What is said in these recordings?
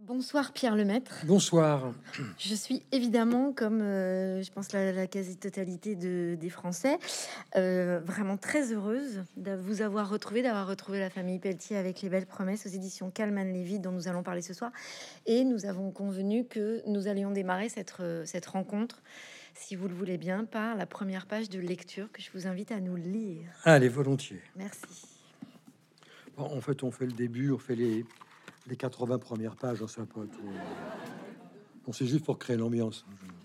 Bonsoir Pierre Lemaître. Bonsoir. Je suis évidemment, comme je pense la quasi-totalité des Français, vraiment très heureuse de vous avoir retrouvé, d'avoir retrouvé la famille Pelletier avec les belles promesses aux éditions Calman Lévy dont nous allons parler ce soir. Et nous avons convenu que nous allions démarrer cette rencontre, si vous le voulez bien, par la première page de lecture que je vous invite à nous lire. Allez, volontiers. Merci. Bon, en fait, on fait le début, on fait les 80 premières pages, on sait pas tout. On c'est juste pour créer l'ambiance.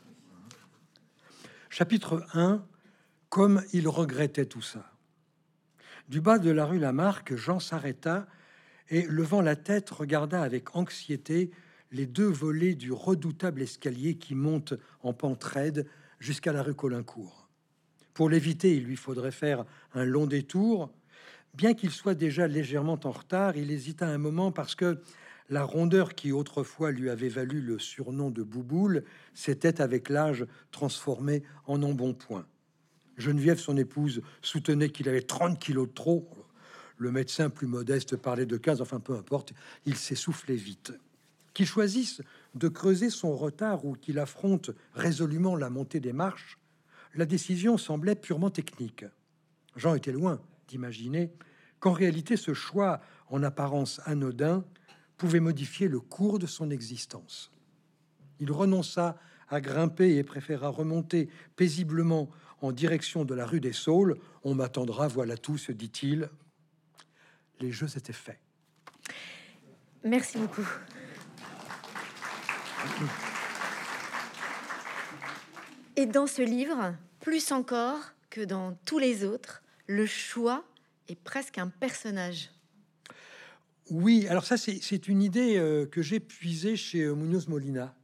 Chapitre 1. Comme il regrettait tout ça. Du bas de la rue Lamarck, Jean s'arrêta et, levant la tête, regarda avec anxiété les deux volets du redoutable escalier qui monte en pente raide jusqu'à la rue Caulaincourt. Pour l'éviter, il lui faudrait faire un long détour. Bien qu'il soit déjà légèrement en retard, il hésita un moment parce que la rondeur qui autrefois lui avait valu le surnom de Bouboule s'était avec l'âge transformée en embonpoint. Geneviève, son épouse, soutenait qu'il avait 30 kilos de trop. Le médecin, plus modeste, parlait de 15, enfin peu importe, il s'essoufflait vite. Qu'il choisisse de creuser son retard ou qu'il affronte résolument la montée des marches, la décision semblait purement technique. Jean était loin d'imaginer qu'en réalité ce choix, en apparence anodin, pouvait modifier le cours de son existence. Il renonça à grimper et préféra remonter paisiblement en direction de la rue des Saules. On m'attendra, voilà tout, se dit-il. Les jeux étaient faits. Merci beaucoup. Et dans ce livre, plus encore que dans tous les autres, le choix est presque un personnage. Oui, alors ça, c'est une idée que j'ai puisée chez Munoz Molina.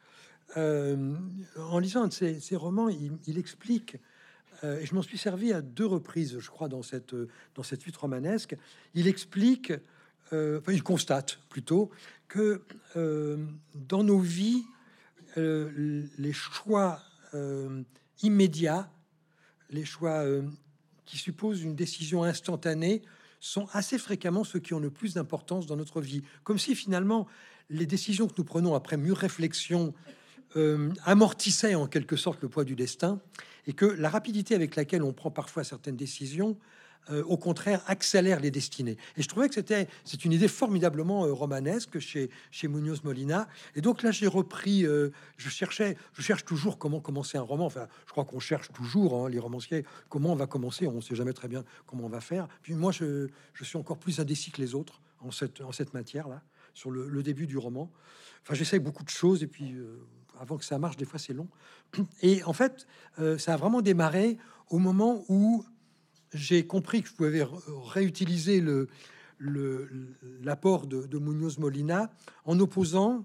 En lisant un de ses romans, il explique, et je m'en suis servi à deux reprises, je crois, dans cette suite romanesque, il explique, enfin, il constate plutôt, que dans nos vies, les choix immédiats, les choix qui supposent une décision instantanée, sont assez fréquemment ceux qui ont le plus d'importance dans notre vie. Comme si finalement les décisions que nous prenons après mûre réflexion amortissaient en quelque sorte le poids du destin, et que la rapidité avec laquelle on prend parfois certaines décisions, au contraire, accélère les destinées. Et je trouvais que c'est une idée formidablement romanesque chez Munoz Molina. Et donc là, j'ai repris. Je cherche toujours comment commencer un roman. Enfin, je crois qu'on cherche toujours, hein, les romanciers, comment on va commencer. On ne sait jamais très bien comment on va faire. Puis moi, je suis encore plus indécis que les autres en cette matière-là, sur le début du roman. Enfin, j'essaie beaucoup de choses et puis avant que ça marche, des fois c'est long. Et en fait, ça a vraiment démarré au moment où j'ai compris que je pouvais réutiliser l'apport de Munoz Molina en opposant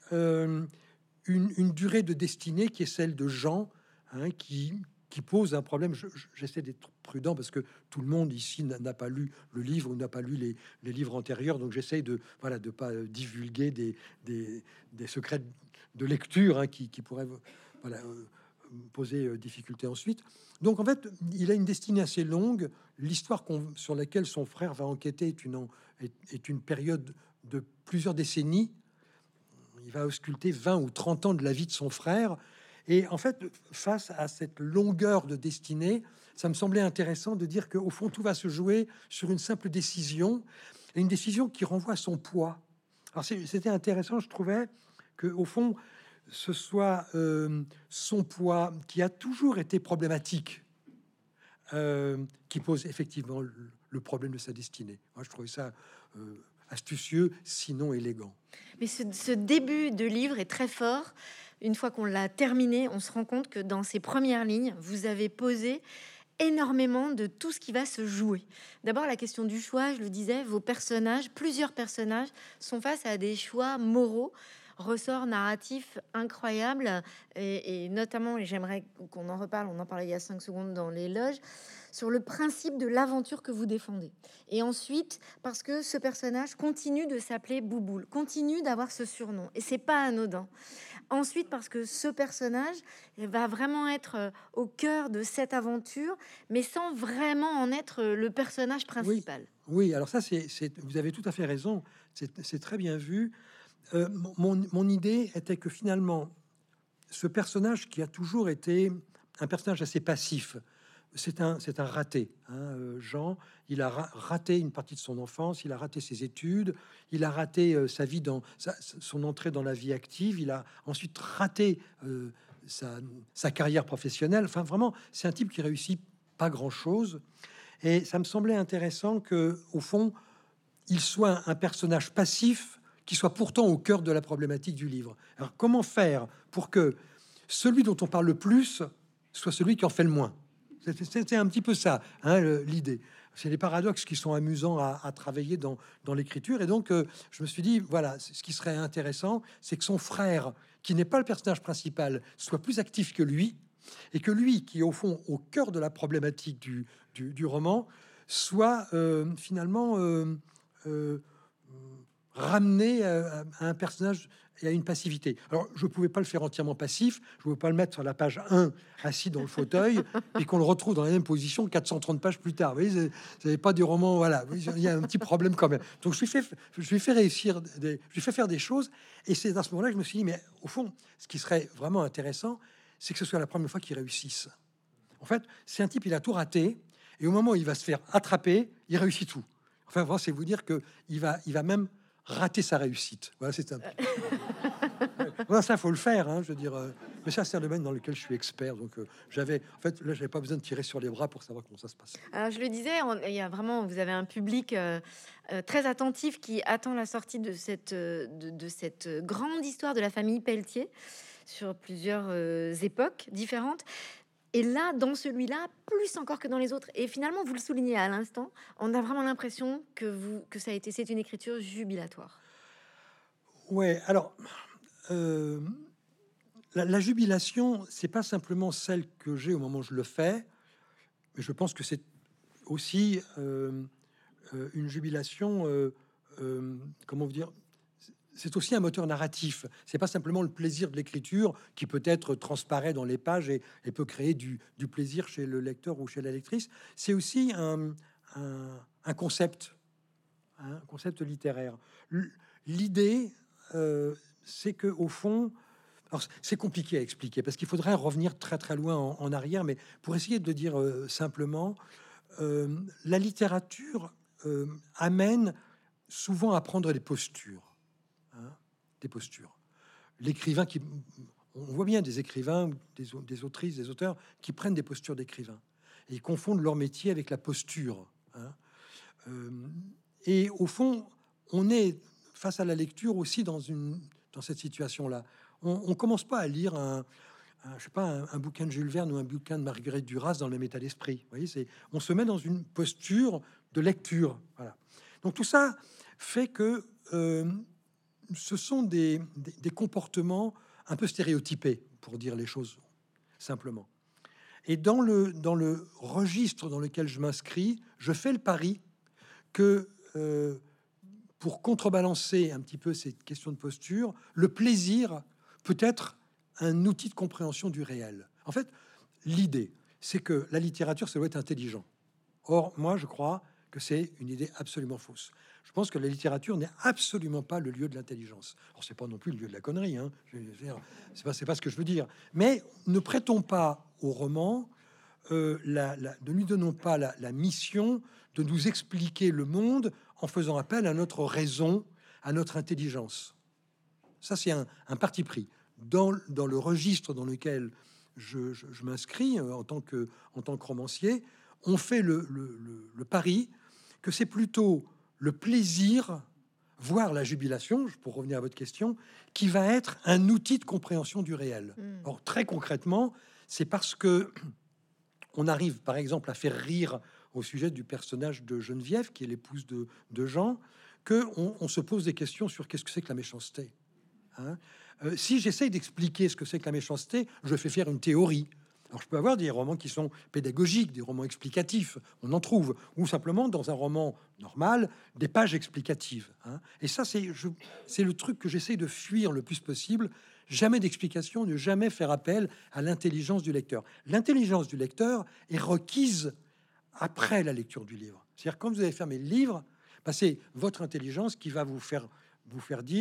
une durée de destinée qui est celle de Jean, hein, qui pose un problème. J'essaie d'être prudent parce que tout le monde ici n'a pas lu le livre ou n'a pas lu les livres antérieurs, donc j'essaie de pas divulguer des secrets de lecture, hein, qui pourraient poser difficulté ensuite. Donc en fait, il a une destinée assez longue. L'histoire sur laquelle son frère va enquêter est une période de plusieurs décennies. Il va ausculter 20 ou 30 ans de la vie de son frère. Et en fait, face à cette longueur de destinée, ça me semblait intéressant de dire qu'au fond, tout va se jouer sur une simple décision, et une décision qui renvoie à son poids. Alors c'était intéressant, je trouvais, que au fond, ce soit son poids qui a toujours été problématique, qui pose effectivement le problème de sa destinée. Moi, je trouvais ça astucieux, sinon élégant. Mais ce début de livre est très fort. Une fois qu'on l'a terminé, on se rend compte que dans ces premières lignes, vous avez posé énormément de tout ce qui va se jouer. D'abord, la question du choix, je le disais, vos personnages, plusieurs personnages, sont face à des choix moraux, ressort narratif incroyable, et notamment, et j'aimerais qu'on en reparle, on en parlait il y a 5 secondes dans l'éloge, sur le principe de l'aventure que vous défendez. Et ensuite, parce que ce personnage continue de s'appeler Bouboule, continue d'avoir ce surnom, et c'est pas anodin. Ensuite, parce que ce personnage va vraiment être au cœur de cette aventure, mais sans vraiment en être le personnage principal. Oui, alors ça, vous avez tout à fait raison. C'est très bien vu. mon idée était que finalement, ce personnage qui a toujours été un personnage assez passif, c'est un raté. Jean, il a raté une partie de son enfance, il a raté ses études, il a raté sa vie son entrée dans la vie active, il a ensuite raté sa carrière professionnelle. Enfin, vraiment, c'est un type qui réussit pas grand-chose. Et ça me semblait intéressant que, au fond, il soit un personnage passif qui soit pourtant au cœur de la problématique du livre. Alors, comment faire pour que celui dont on parle le plus soit celui qui en fait le moins? C'était un petit peu ça, l'idée. C'est des paradoxes qui sont amusants à travailler dans l'écriture. Et donc, je me suis dit, voilà, ce qui serait intéressant, c'est que son frère, qui n'est pas le personnage principal, soit plus actif que lui, et que lui, qui est au fond au cœur de la problématique du roman, soit finalement ramené à un personnage et à une passivité. Alors, je pouvais pas le faire entièrement passif, je pouvais pas le mettre sur la page 1, assis dans le fauteuil, et qu'on le retrouve dans la même position 430 pages plus tard. Vous voyez, c'est pas du roman, voilà. Il y a un petit problème quand même. Donc, je lui fais réussir, je lui fais faire des choses, et c'est à ce moment-là que je me suis dit, mais au fond, ce qui serait vraiment intéressant, c'est que ce soit la première fois qu'il réussisse. En fait, c'est un type, il a tout raté, et au moment où il va se faire attraper, il réussit tout. Enfin, vraiment, c'est vous dire que il va même rater sa réussite. Voilà, c'est un. Voilà, ça, faut le faire, je veux dire. Mais ça, c'est un domaine dans lequel je suis expert. Donc, en fait, là, j'avais pas besoin de tirer sur les bras pour savoir comment ça se passe. Alors, je le disais, il y a vraiment, vous avez un public très attentif qui attend la sortie de cette grande histoire de la famille Pelletier sur plusieurs époques différentes. Et là, dans celui-là, plus encore que dans les autres. Et finalement, vous le soulignez à l'instant, on a vraiment l'impression que c'est une écriture jubilatoire. Ouais, alors, la jubilation, c'est pas simplement celle que j'ai au moment où je le fais, mais je pense que c'est aussi une jubilation, comment vous dire, c'est aussi un moteur narratif. C'est pas simplement le plaisir de l'écriture qui peut-être transparaît dans les pages et peut créer du plaisir chez le lecteur ou chez la lectrice. C'est aussi un concept, un concept littéraire. L'idée, c'est que au fond, alors c'est compliqué à expliquer parce qu'il faudrait revenir très très loin en arrière, mais pour essayer de le dire simplement, la littérature amène souvent à prendre des postures. Des postures. L'écrivain on voit bien des écrivains, des autrices, des auteurs qui prennent des postures d'écrivain et ils confondent leur métier avec la posture. Et au fond, on est face à la lecture aussi dans cette situation-là. On commence pas à lire je sais pas, un bouquin de Jules Verne ou un bouquin de Marguerite Duras dans le même état d'esprit. Vous voyez, on se met dans une posture de lecture. Voilà. Donc tout ça fait que ce sont des comportements un peu stéréotypés, pour dire les choses simplement. Et dans le registre dans lequel je m'inscris, je fais le pari que pour contrebalancer un petit peu cette question de posture, le plaisir peut être un outil de compréhension du réel. En fait, l'idée, c'est que la littérature, ça doit être intelligent. Or, moi, je crois que c'est une idée absolument fausse. Je pense que la littérature n'est absolument pas le lieu de l'intelligence. Alors, c'est pas non plus le lieu de la connerie, c'est pas ce que je veux dire. Mais ne prêtons pas au roman, ne lui donnons pas la mission de nous expliquer le monde en faisant appel à notre raison, à notre intelligence. Ça, c'est un parti pris. Dans le registre dans lequel je m'inscris en tant que romancier, on fait le pari que c'est plutôt le plaisir, voire la jubilation, pour revenir à votre question, qui va être un outil de compréhension du réel. Or, très concrètement, c'est parce que on arrive, par exemple, à faire rire au sujet du personnage de Geneviève, qui est l'épouse de Jean, que on se pose des questions sur qu'est-ce que c'est que la méchanceté. Si j'essaye d'expliquer ce que c'est que la méchanceté, je fais faire une théorie. Alors, je peux avoir des romans qui sont pédagogiques, des romans explicatifs, on en trouve, ou simplement dans un roman normal, des pages explicatives. Et ça, c'est le truc que j'essaye de fuir le plus possible. Jamais d'explication, ne jamais faire appel à l'intelligence du lecteur. L'intelligence du lecteur est requise après la lecture du livre. C'est-à-dire, quand vous avez fermé le livre, c'est votre intelligence qui va vous faire dire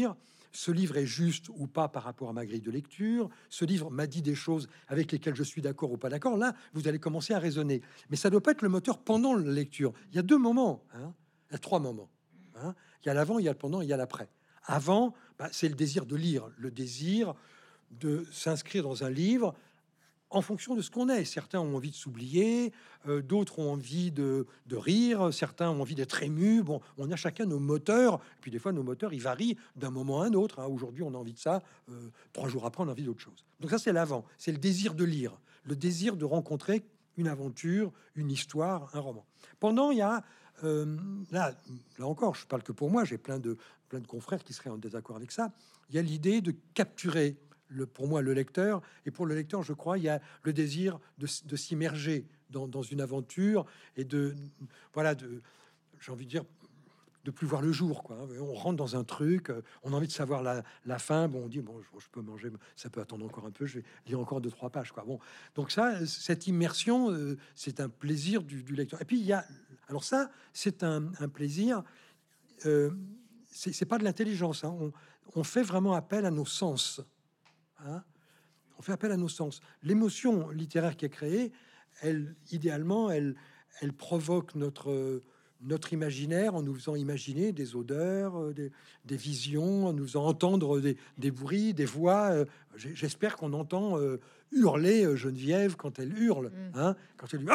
ce livre est juste ou pas par rapport à ma grille de lecture, ce livre m'a dit des choses avec lesquelles je suis d'accord ou pas d'accord. Là, vous allez commencer à raisonner. Mais ça doit pas être le moteur pendant la lecture. Il y a 2 moments, hein. Il y a 3 moments. Hein. Il y a l'avant, il y a le pendant, il y a l'après. Avant, c'est le désir de lire, le désir de s'inscrire dans un livre en fonction de ce qu'on est. Certains ont envie de s'oublier, d'autres ont envie de rire, certains ont envie d'être émus. Bon, on a chacun nos moteurs, et puis des fois nos moteurs, ils varient d'un moment à un autre. Hein. Aujourd'hui, on a envie de ça, 3 jours après, on a envie d'autre chose. Donc ça, c'est l'avant, c'est le désir de lire, le désir de rencontrer une aventure, une histoire, un roman. Pendant, il y a, là encore, je parle que pour moi, j'ai plein de confrères qui seraient en désaccord avec ça, il y a l'idée de capturer pour moi, le lecteur. Et pour le lecteur, je crois, il y a le désir de s'immerger dans une aventure et j'ai envie de dire, de plus voir le jour, quoi. On rentre dans un truc, on a envie de savoir la fin. Bon, on dit, bon, je peux manger, ça peut attendre encore un peu, je vais lire encore 2-3 pages, quoi. Bon, donc ça, cette immersion, c'est un plaisir du lecteur. Et puis, il y a, alors ça, c'est un plaisir, c'est pas de l'intelligence, hein. On fait vraiment appel à nos sens. Hein, on fait appel à nos sens. L'émotion littéraire qui est créée, idéalement, elle provoque notre imaginaire en nous faisant imaginer des odeurs, des visions, en nous faisant entendre des bruits, des voix. J'espère qu'on entend hurler Geneviève quand elle hurle. Hein, quand elle dit...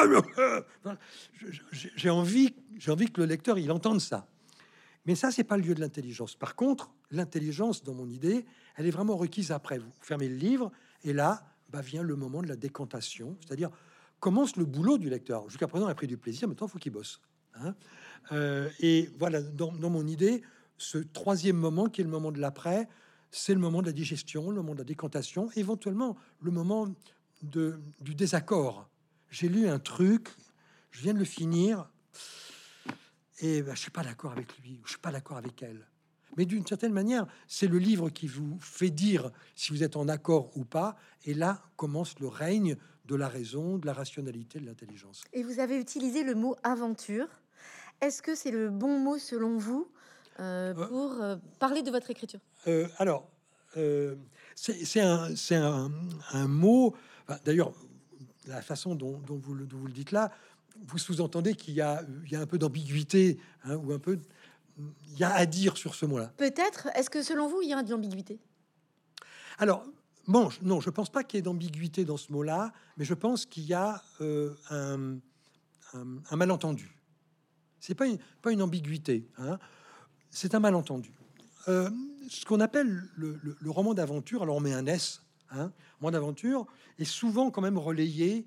J'ai envie que le lecteur il entende ça. Mais ça, c'est pas le lieu de l'intelligence. Par contre, l'intelligence, dans mon idée, elle est vraiment requise après. Vous fermez le livre, et là, vient le moment de la décantation, c'est-à-dire commence le boulot du lecteur. Jusqu'à présent, il a pris du plaisir, maintenant, il faut qu'il bosse. Hein. Et voilà, dans mon idée, ce 3e moment, qui est le moment de l'après, c'est le moment de la digestion, le moment de la décantation, éventuellement le moment du désaccord. J'ai lu un truc, je viens de le finir, et je suis pas d'accord avec lui, je suis pas d'accord avec elle. Mais d'une certaine manière, c'est le livre qui vous fait dire si vous êtes en accord ou pas. Et là commence le règne de la raison, de la rationalité, de l'intelligence. Et vous avez utilisé le mot aventure. Est-ce que c'est le bon mot selon vous pour parler de votre écriture? Alors, c'est un mot. D'ailleurs, la façon dont vous le dites là, vous sous-entendez qu'il y a un peu d'ambiguïté, hein, ou un peu, il y a à dire sur ce mot-là. Peut-être. Est-ce que selon vous, il y a de l'ambiguïté? Alors, bon, non, je pense pas qu'il y ait d'ambiguïté dans ce mot-là, mais je pense qu'il y a un malentendu. C'est pas une ambiguïté, hein, c'est un malentendu. Ce qu'on appelle le roman d'aventure, alors on met un S, hein, roman d'aventure, est souvent quand même relégué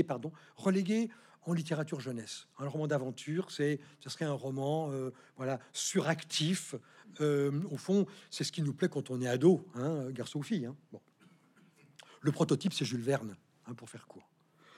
en littérature jeunesse. Un roman d'aventure, ce serait un roman suractif. Au fond, c'est ce qui nous plaît quand on est ado, hein, garçon ou fille. Hein. Bon. Le prototype, c'est Jules Verne, hein, pour faire court.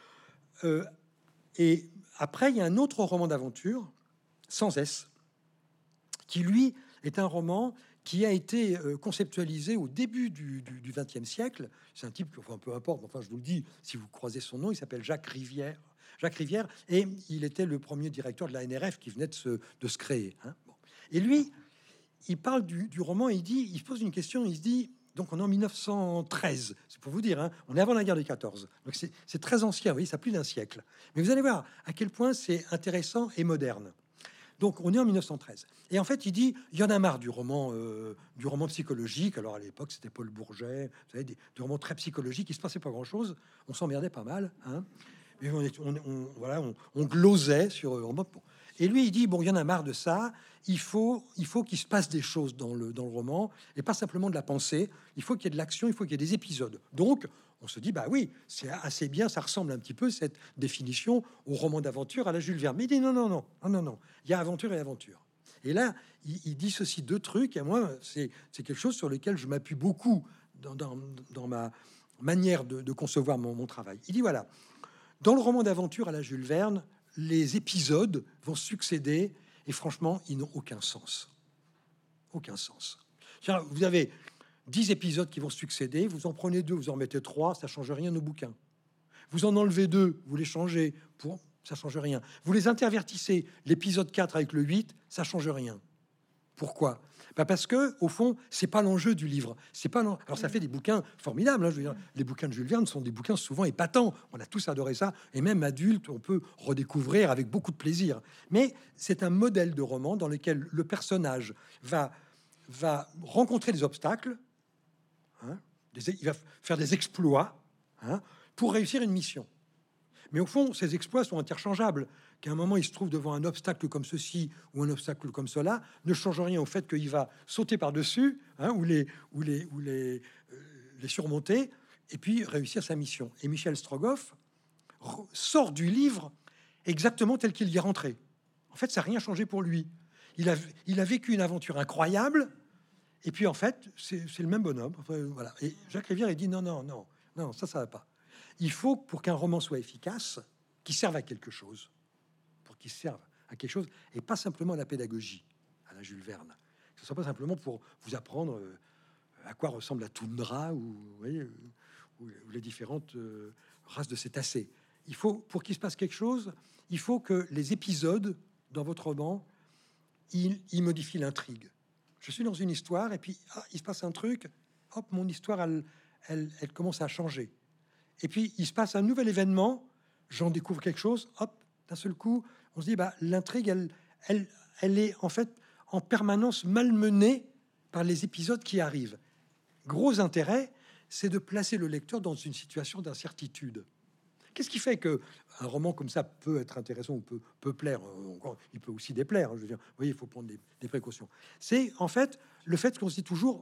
Et après, il y a un autre roman d'aventure, sans S, qui, lui, est un roman qui a été conceptualisé au début du XXe siècle. C'est un type, enfin, peu importe, enfin, je vous le dis, si vous croisez son nom, il s'appelle Jacques Rivière, et il était le premier directeur de la NRF qui venait de se créer. Hein. Bon. Et lui, il parle du roman, il pose une question, il se dit, donc on est en 1913, c'est pour vous dire, hein, on est avant la guerre des 14, donc c'est très ancien, oui, ça a plus d'un siècle. Mais vous allez voir à quel point c'est intéressant et moderne. Donc on est en 1913. Et en fait, il dit, il y en a marre du roman psychologique. Alors à l'époque, c'était Paul Bourget, vous savez, des romans très psychologiques, il se passait pas grand-chose, on s'emmerdait pas mal, hein. Mais on glosait sur et lui il dit bon, il y en a marre de ça, il faut qu'il se passe des choses dans le roman et pas simplement de la pensée, il faut qu'il y ait de l'action, il faut qu'il y ait des épisodes. Donc on se dit bah oui, c'est assez bien, ça ressemble un petit peu cette définition au roman d'aventure à la Jules Verne. Mais il dit non, il y a aventure et aventure. Et là il dissocie 2 trucs, et moi c'est quelque chose sur lequel je m'appuie beaucoup dans ma manière de concevoir mon travail. Il dit voilà, dans le roman d'aventure à la Jules Verne, les épisodes vont succéder et franchement, ils n'ont aucun sens. Aucun sens. Vous avez 10 épisodes qui vont succéder, vous en prenez 2, vous en mettez 3, ça change rien au bouquin. Vous en enlevez 2, vous les changez, ça change rien. Vous les intervertissez, l'épisode 4 avec le 8, ça change rien. Pourquoi? Parce que au fond, c'est pas l'enjeu du livre. C'est pas alors ça fait des bouquins formidables. Hein, je veux dire, les bouquins de Jules Verne sont des bouquins souvent épatants. On a tous adoré ça, et même adultes, on peut redécouvrir avec beaucoup de plaisir. Mais c'est un modèle de roman dans lequel le personnage va rencontrer des obstacles, hein, il va faire des exploits, hein, pour réussir une mission. Mais au fond, ces exploits sont interchangeables. Qu'à un moment, il se trouve devant un obstacle comme ceci ou un obstacle comme cela, ne change rien au fait qu'il va sauter par-dessus, hein, ou les surmonter, et puis réussir sa mission. Et Michel Strogoff sort du livre exactement tel qu'il y est rentré. En fait, ça n'a rien changé pour lui. Il a vécu une aventure incroyable, et puis en fait, c'est le même bonhomme. Enfin, voilà. Et Jacques Rivière, il dit non, ça va pas. Il faut, pour qu'un roman soit efficace, qu'il serve à quelque chose. Pour qu'il serve à quelque chose, et pas simplement à la pédagogie, à la Jules Verne. Que ce soit pas simplement pour vous apprendre à quoi ressemble la toundra ou, vous voyez, ou les différentes races de cétacés. Il faut, pour qu'il se passe quelque chose, il faut que les épisodes dans votre roman, ils modifient l'intrigue. Je suis dans une histoire, et puis il se passe un truc, hop, mon histoire, elle commence à changer. Et puis, il se passe un nouvel événement, j'en découvre quelque chose, hop, d'un seul coup, on se dit, l'intrigue, elle est en fait en permanence malmenée par les épisodes qui arrivent. Gros intérêt, c'est de placer le lecteur dans une situation d'incertitude. Qu'est-ce qui fait que un roman comme ça peut être intéressant ou peut plaire? Il peut aussi déplaire. Je veux dire, vous voyez, il faut prendre des précautions. C'est en fait le fait qu'on se dit toujours,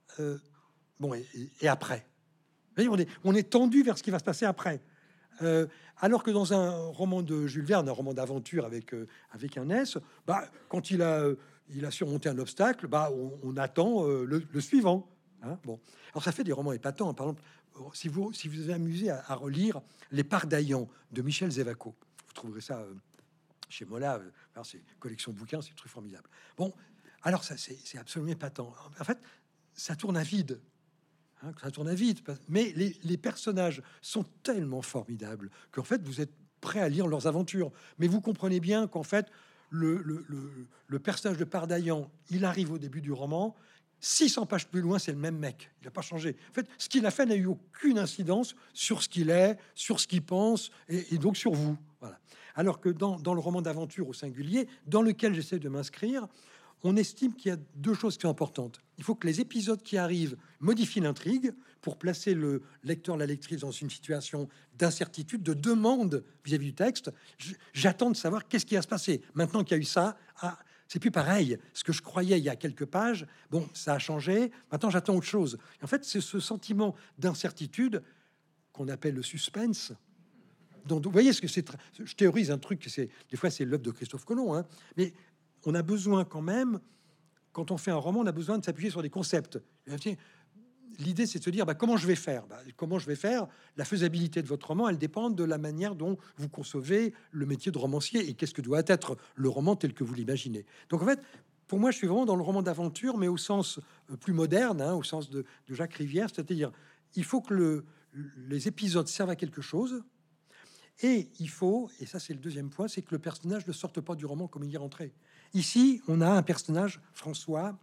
et après. Voyez, on est tendu vers ce qui va se passer après. Alors que dans un roman de Jules Verne, un roman d'aventure avec un S, quand il a surmonté un obstacle, on attend le suivant. Hein, bon, alors ça fait des romans épatants. Hein. Par exemple, si vous vous amusez à relire Les Pardaillants de Michel Zévaco, vous trouverez ça chez Mola. C'est collection de bouquins, c'est un truc formidable. Bon, alors ça c'est absolument épatant. En fait, ça tourne à vide. Ça tourne à vide, mais les personnages sont tellement formidables qu'en fait vous êtes prêt à lire leurs aventures. Mais vous comprenez bien qu'en fait le personnage de Pardaillan, il arrive au début du roman, 600 pages plus loin, c'est le même mec. Il n'a pas changé. En fait, ce qu'il a fait n'a eu aucune incidence sur ce qu'il est, sur ce qu'il pense, et donc sur vous. Voilà. Alors que dans le roman d'aventure au singulier, dans lequel j'essaie de m'inscrire, on estime qu'il y a deux choses qui sont importantes. Il faut que les épisodes qui arrivent modifient l'intrigue pour placer le lecteur, la lectrice dans une situation d'incertitude, de demande vis-à-vis du texte. J'attends de savoir qu'est-ce qui va se passer. Maintenant qu'il y a eu ça, c'est plus pareil. Ce que je croyais il y a quelques pages, bon, ça a changé. Maintenant, j'attends autre chose. Et en fait, c'est ce sentiment d'incertitude qu'on appelle le suspense. Donc, vous voyez ce que c'est. Je théorise un truc. Des fois, c'est l'œuvre de Christophe Colomb, hein, mais on a besoin quand même, quand on fait un roman, on a besoin de s'appuyer sur des concepts. L'idée, c'est de se dire, comment je vais faire? Comment je vais faire? La faisabilité de votre roman, elle dépend de la manière dont vous concevez le métier de romancier et qu'est-ce que doit être le roman tel que vous l'imaginez. Donc, en fait, pour moi, je suis vraiment dans le roman d'aventure, mais au sens plus moderne, hein, au sens de Jacques Rivière, c'est-à-dire, il faut que les épisodes servent à quelque chose, et il faut, et ça c'est le deuxième point, c'est que le personnage ne sorte pas du roman comme il y est rentré. Ici, on a un personnage, François.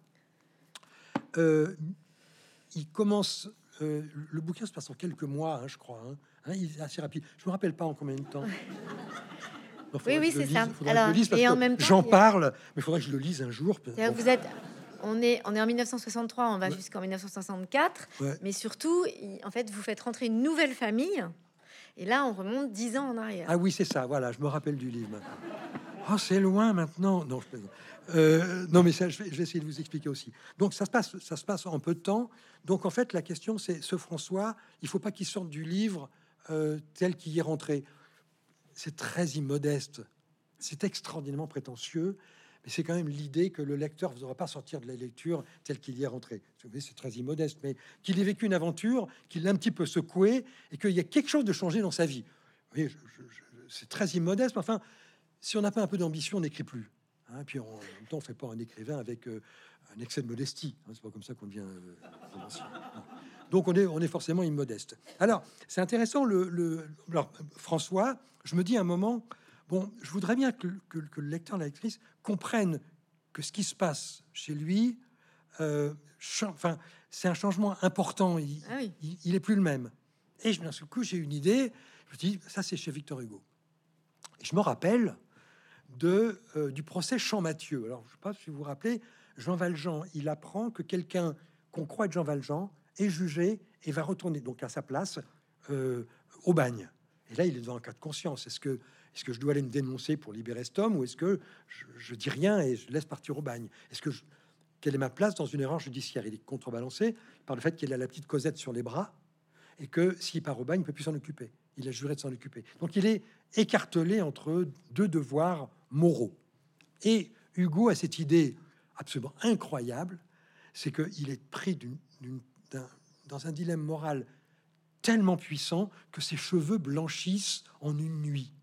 Il commence. Le bouquin se passe en quelques mois, hein, je crois. Il est assez rapide. Je me rappelle pas en combien de temps. Oui, c'est ça. Alors, et en même temps, j'en parle, mais il faudrait que je le lise un jour. Vous êtes. On est en 1963, on va jusqu'en 1964, ouais. Mais surtout, en fait, vous faites rentrer une nouvelle famille. Et là, on remonte 10 ans en arrière. Ah oui, c'est ça. Voilà, je me rappelle du livre maintenant. Oh, c'est loin maintenant. Non, non, mais ça, je vais essayer de vous expliquer aussi. Donc, ça se passe en peu de temps. Donc, en fait, la question, c'est ce François, il faut pas qu'il sorte du livre tel qu'il y est rentré. C'est très immodeste. C'est extraordinairement prétentieux. Mais c'est quand même l'idée que le lecteur ne voudra pas sortir de la lecture tel qu'il y est rentré. C'est très immodeste, mais qu'il ait vécu une aventure, qu'il l'a un petit peu secoué et qu'il y a quelque chose de changé dans sa vie. Vous voyez, c'est très immodeste, mais enfin, si on n'a pas un peu d'ambition, on n'écrit plus. Hein, puis en même temps, on ne fait pas un écrivain avec un excès de modestie. Hein, c'est pas comme ça qu'on devient romancier. Donc on est forcément immodeste. Alors, c'est intéressant. Alors, François, je me dis à un moment, bon, je voudrais bien que le lecteur, la lectrice comprenne que ce qui se passe chez lui, enfin, c'est un changement important. Il est plus le même. Et d'un seul coup, j'ai une idée. Je me dis, ça, c'est chez Victor Hugo. Et je me rappelle du procès Champmathieu. Alors, je ne sais pas si vous vous rappelez, Jean Valjean, il apprend que quelqu'un qu'on croit être Jean Valjean est jugé et va retourner donc à sa place au bagne. Et là, il est devant un cas de conscience. Est-ce que je dois aller me dénoncer pour libérer cet homme, ou est-ce que je dis rien et je laisse partir au bagne? Quelle est ma place dans une erreur judiciaire? Il est contrebalancé par le fait qu'il a la petite Cosette sur les bras et que s'il part au bagne, il ne peut plus s'en occuper. Il a juré de s'en occuper. Donc il est écartelé entre deux devoirs moraux. Et Hugo a cette idée absolument incroyable, c'est qu'il est pris dans un dilemme moral tellement puissant que ses cheveux blanchissent en une nuit.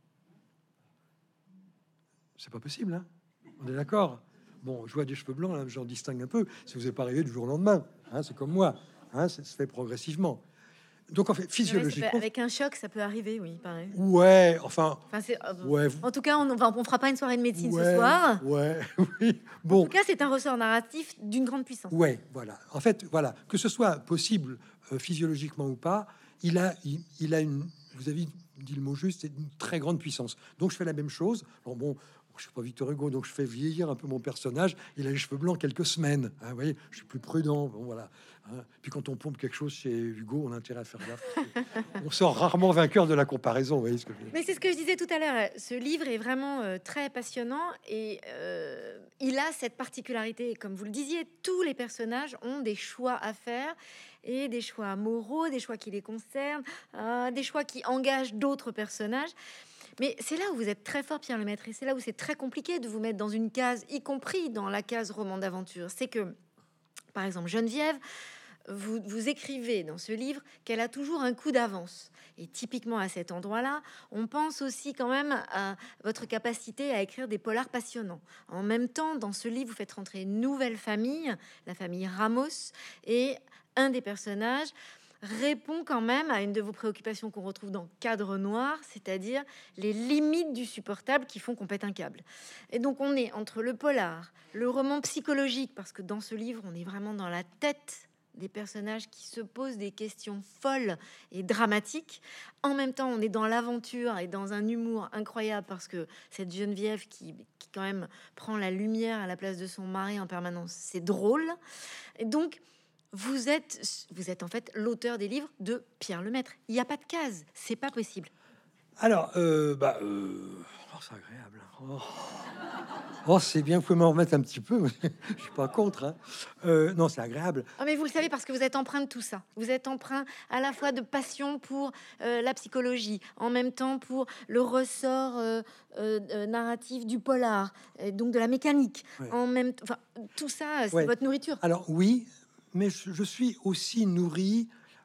C'est pas possible, hein? On est d'accord? Bon, je vois des cheveux blancs, là, j'en distingue un peu. Ça vous est pas arrivé du jour au lendemain, hein? C'est comme moi, hein? Ça se fait progressivement. Donc en fait, physiologiquement, avec un choc, ça peut arriver, oui, pareil. Ouais, enfin, ouais, en tout cas, on fera pas une soirée de médecine ouais, ce soir. Ouais, oui. En Bon, tout cas, c'est un ressort narratif d'une grande puissance. ouais, voilà. En fait, voilà, que ce soit possible physiologiquement ou pas, il a une. Vous avez dit le mot juste, c'est une très grande puissance. Donc je fais la même chose. Alors bon, je suis pas Victor Hugo, donc je fais vieillir un peu mon personnage. Il a les cheveux blancs quelques semaines. Hein, vous voyez, je suis plus prudent. Bon, voilà. Hein. Puis quand on pompe quelque chose chez Hugo, on a intérêt à faire gaffe. On sort rarement vainqueur de la comparaison. Vous voyez ce que je veux dire? Mais c'est ce que je disais tout à l'heure. Ce livre est vraiment très passionnant et il a cette particularité. Comme vous le disiez, tous les personnages ont des choix à faire et des choix moraux, des choix qui les concernent, des choix qui engagent d'autres personnages. Mais c'est là où vous êtes très fort, Pierre Lemaître, et c'est là où c'est très compliqué de vous mettre dans une case, y compris dans la case roman d'aventure. C'est que, par exemple, Geneviève, vous écrivez dans ce livre qu'elle a toujours un coup d'avance. Et typiquement à cet endroit-là, on pense aussi quand même à votre capacité à écrire des polars passionnants. En même temps, dans ce livre, vous faites rentrer une nouvelle famille, la famille Ramos, et un des personnages répond quand même à une de vos préoccupations qu'on retrouve dans Cadre Noir, c'est-à-dire les limites du supportable qui font qu'on pète un câble. Et donc on est entre le polar, le roman psychologique, parce que dans ce livre, on est vraiment dans la tête des personnages qui se posent des questions folles et dramatiques. En même temps, on est dans l'aventure et dans un humour incroyable, parce que cette Geneviève qui quand même prend la lumière à la place de son mari en permanence, c'est drôle. Et donc, vous êtes en fait l'auteur des livres de Pierre Lemaître. Il n'y a pas de case, c'est pas possible. Alors, c'est agréable. Oh, c'est bien, vous pouvez m'en remettre un petit peu. Je suis pas contre. Hein. Non, c'est agréable. Oh, mais vous le savez parce que vous êtes empreint de tout ça. Vous êtes empreint à la fois de passion pour la psychologie, en même temps pour le ressort narratif du polar, donc de la mécanique. Ouais. En même temps, tout ça, c'est Ouais. votre nourriture. Alors oui, mais je suis aussi nourri.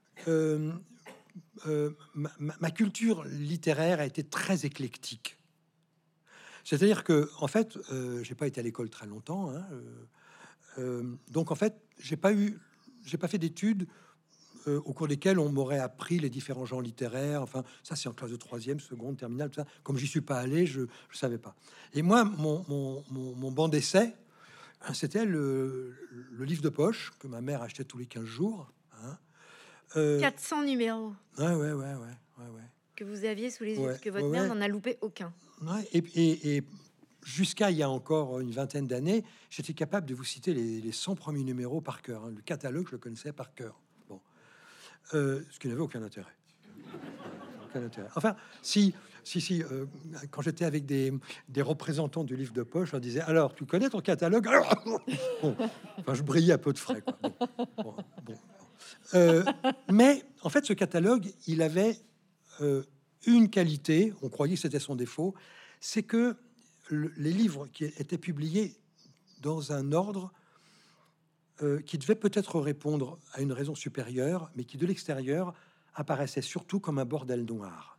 Ma culture littéraire a été très éclectique. C'est-à-dire que, en fait, j'ai pas été à l'école très longtemps, hein, donc en fait, j'ai pas fait d'études au cours desquelles on m'aurait appris les différents genres littéraires. Enfin, ça c'est en classe de troisième, seconde, terminale, tout ça. Comme j'y suis pas allé, je savais pas. Et moi, mon banc d'essai, hein, c'était le livre de poche que ma mère achetait tous les 15 jours. Hein. 400 numéros. Ouais. Que vous aviez sous les yeux, Ouais, parce que votre ouais, mère ouais. n'en a loupé aucun. Ouais, et jusqu'à il y a encore une vingtaine d'années, j'étais capable de vous citer les 100 premiers numéros par cœur. Hein. Le catalogue, je le connaissais par cœur. Bon, ce qui n'avait aucun intérêt. Aucun intérêt. Enfin, si, quand j'étais avec des représentants du livre de poche, je leur disais, alors, tu connais ton catalogue? Bon, enfin, je brillais à peu de frais. Quoi. Bon. Mais en fait, ce catalogue, il avait une qualité, on croyait que c'était son défaut, c'est que les livres qui étaient publiés dans un ordre qui devait peut-être répondre à une raison supérieure, mais qui de l'extérieur apparaissait surtout comme un bordel noir.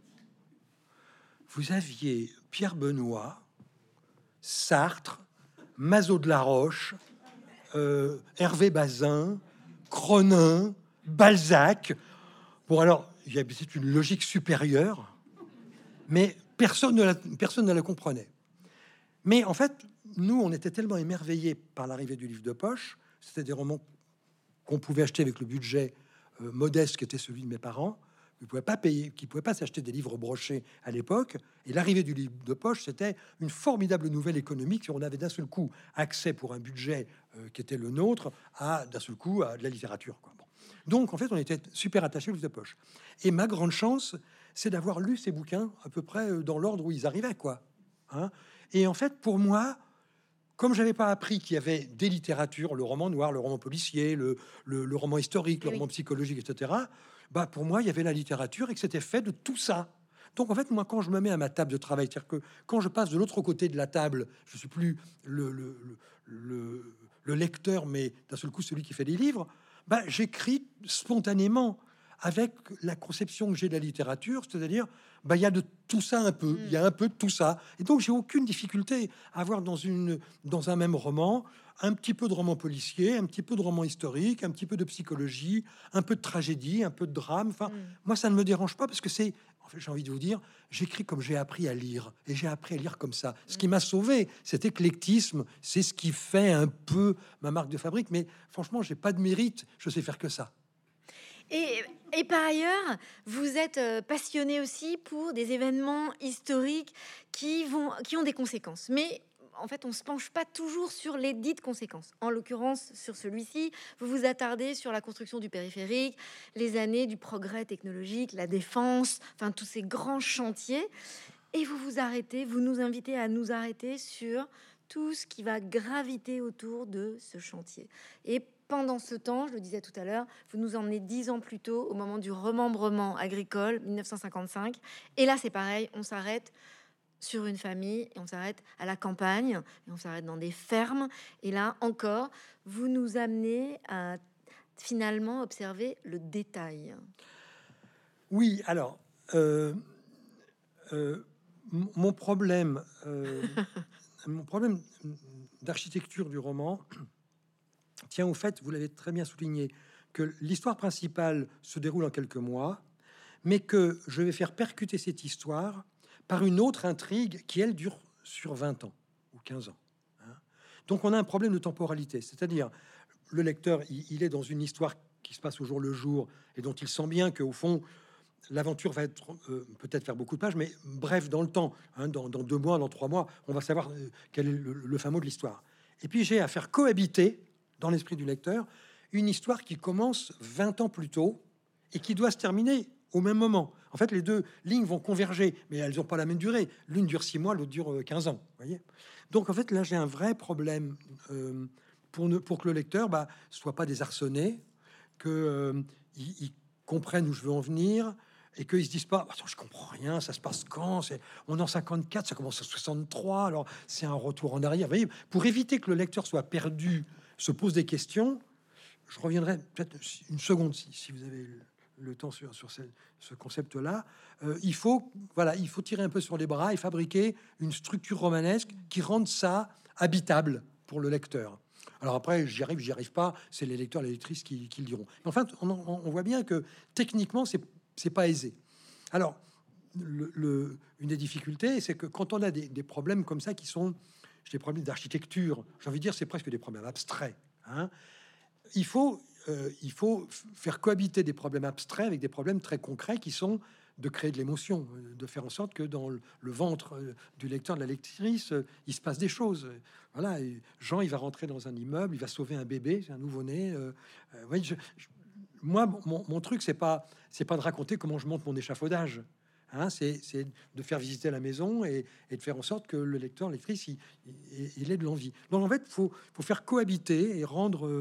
Vous aviez Pierre Benoît, Sartre, Mazo de la Roche, Hervé Bazin, Cronin, Balzac. Bon, alors, c'est une logique supérieure, mais personne ne la comprenait. Mais en fait, nous, on était tellement émerveillés par l'arrivée du livre de poche. C'était des romans qu'on pouvait acheter avec le budget modeste qui était celui de mes parents, qui ne pouvaient pas payer, qui ne pouvaient pas s'acheter des livres brochés à l'époque. Et l'arrivée du livre de poche, c'était une formidable nouvelle économique. On avait d'un seul coup accès pour un budget qui était le nôtre à d'un seul coup à de la littérature, quoi. Bon. Donc, en fait, on était super attachés au livre de poche. Et ma grande chance, c'est d'avoir lu ces bouquins à peu près dans l'ordre où ils arrivaient, quoi. Hein. Et en fait, pour moi, comme j'avais pas appris qu'il y avait des littératures, le roman noir, le roman policier, le roman historique, le Oui. roman psychologique, etc., bah pour moi, il y avait la littérature et que c'était fait de tout ça. Donc en fait, moi, quand je me mets à ma table de travail, c'est-à-dire que quand je passe de l'autre côté de la table, je suis plus le lecteur, mais d'un seul coup celui qui fait des livres, bah, j'écris spontanément avec la conception que j'ai de la littérature, c'est-à-dire, bah, il y a de tout ça un peu, il y a un peu de tout ça, et donc j'ai aucune difficulté à avoir dans un même roman un petit peu de roman policier, un petit peu de roman historique, un petit peu de psychologie, un peu de tragédie, un peu de drame. Enfin, moi, ça ne me dérange pas parce que c'est, en fait, j'ai envie de vous dire, j'écris comme j'ai appris à lire, et j'ai appris à lire comme ça. Ce qui m'a sauvé, cet éclectisme, c'est ce qui fait un peu ma marque de fabrique, mais franchement, j'ai pas de mérite, je sais faire que ça. Et par ailleurs, vous êtes passionné aussi pour des événements historiques qui ont des conséquences. Mais en fait, on se penche pas toujours sur les dites conséquences. En l'occurrence, sur celui-ci, vous vous attardez sur la construction du périphérique, les années du progrès technologique, la défense, enfin tous ces grands chantiers. Et vous nous invitez à nous arrêter sur tout ce qui va graviter autour de ce chantier. Et pendant ce temps, je le disais tout à l'heure, vous nous emmenez 10 ans plus tôt, au moment du remembrement agricole, 1955. Et là, c'est pareil, on s'arrête sur une famille, et on s'arrête à la campagne, et on s'arrête dans des fermes. Et là encore, vous nous amenez à finalement observer le détail. Oui, alors, euh, mon problème, mon problème d'architecture du roman tient au fait, vous l'avez très bien souligné, que l'histoire principale se déroule en quelques mois, mais que je vais faire percuter cette histoire par une autre intrigue qui, elle, dure sur 20 ans ou 15 ans. Hein. Donc on a un problème de temporalité, c'est-à-dire le lecteur, il est dans une histoire qui se passe au jour le jour et dont il sent bien qu'au fond, l'aventure va être peut-être faire beaucoup de pages, mais bref, dans le temps, hein, dans 2 mois, dans 3 mois, on va savoir quel est le fin mot de l'histoire. Et puis j'ai à faire cohabiter dans l'esprit du lecteur une histoire qui commence 20 ans plus tôt et qui doit se terminer au même moment. En fait, les deux lignes vont converger, mais elles n'ont pas la même durée. L'une dure 6 mois, l'autre dure 15 ans. Voyez. Donc en fait, là, j'ai un vrai problème pour que le lecteur soit pas désarçonné, que il comprenne où je veux en venir, et qu'ils se disent pas, attends, je comprends rien, ça se passe quand? On est en 54, ça commence en 63, alors c'est un retour en arrière. Vous voyez, pour éviter que le lecteur soit perdu, se pose des questions, je reviendrai peut-être une seconde si vous avez le temps sur ce concept-là. Il faut tirer un peu sur les bras et fabriquer une structure romanesque qui rende ça habitable pour le lecteur. Alors après, j'y arrive pas, c'est les lecteurs, les lectrices qui le diront. Mais enfin, on voit bien que techniquement, c'est pas aisé. Alors, une des difficultés, c'est que quand on a des problèmes comme ça qui sont des problèmes d'architecture, j'ai envie de dire, c'est presque des problèmes abstraits. Hein, il faut faire cohabiter des problèmes abstraits avec des problèmes très concrets qui sont de créer de l'émotion, de faire en sorte que dans le ventre du lecteur, de la lectrice, il se passe des choses. Voilà, et Jean, il va rentrer dans un immeuble, il va sauver un bébé, c'est un nouveau-né. Oui, moi, mon truc, c'est pas de raconter comment je monte mon échafaudage. Hein, c'est de faire visiter la maison et de faire en sorte que le lecteur, lectrice, il ait de l'envie. Donc en fait, faut faire cohabiter et rendre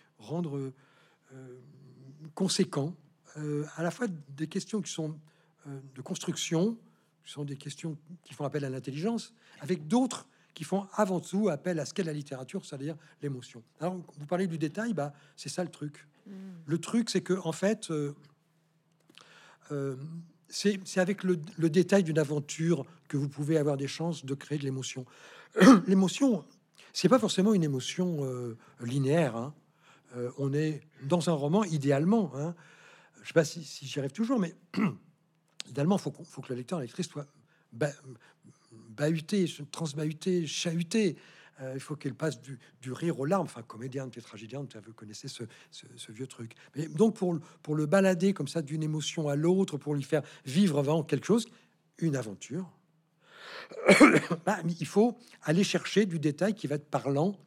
conséquent à la fois des questions qui sont de construction, qui sont des questions qui font appel à l'intelligence, avec d'autres qui font avant tout appel à ce qu'est la littérature, c'est-à-dire l'émotion. Alors, vous parlez du détail, c'est ça le truc. Le truc, c'est que en fait, c'est avec le détail d'une aventure que vous pouvez avoir des chances de créer de l'émotion. L'émotion, c'est pas forcément une émotion linéaire. Hein. On est dans un roman, idéalement. Hein, je sais pas si j'y arrive toujours, mais idéalement, faut que le lecteur, la lectrice soit bahuter, transbahuter, chahuter. Il faut qu'elle passe du rire aux larmes. Enfin, comédien, tragédien, vous connaissez ce vieux truc. Mais donc, pour le balader comme ça d'une émotion à l'autre, pour lui faire vivre vraiment quelque chose, une aventure, il faut aller chercher du détail qui va être parlant.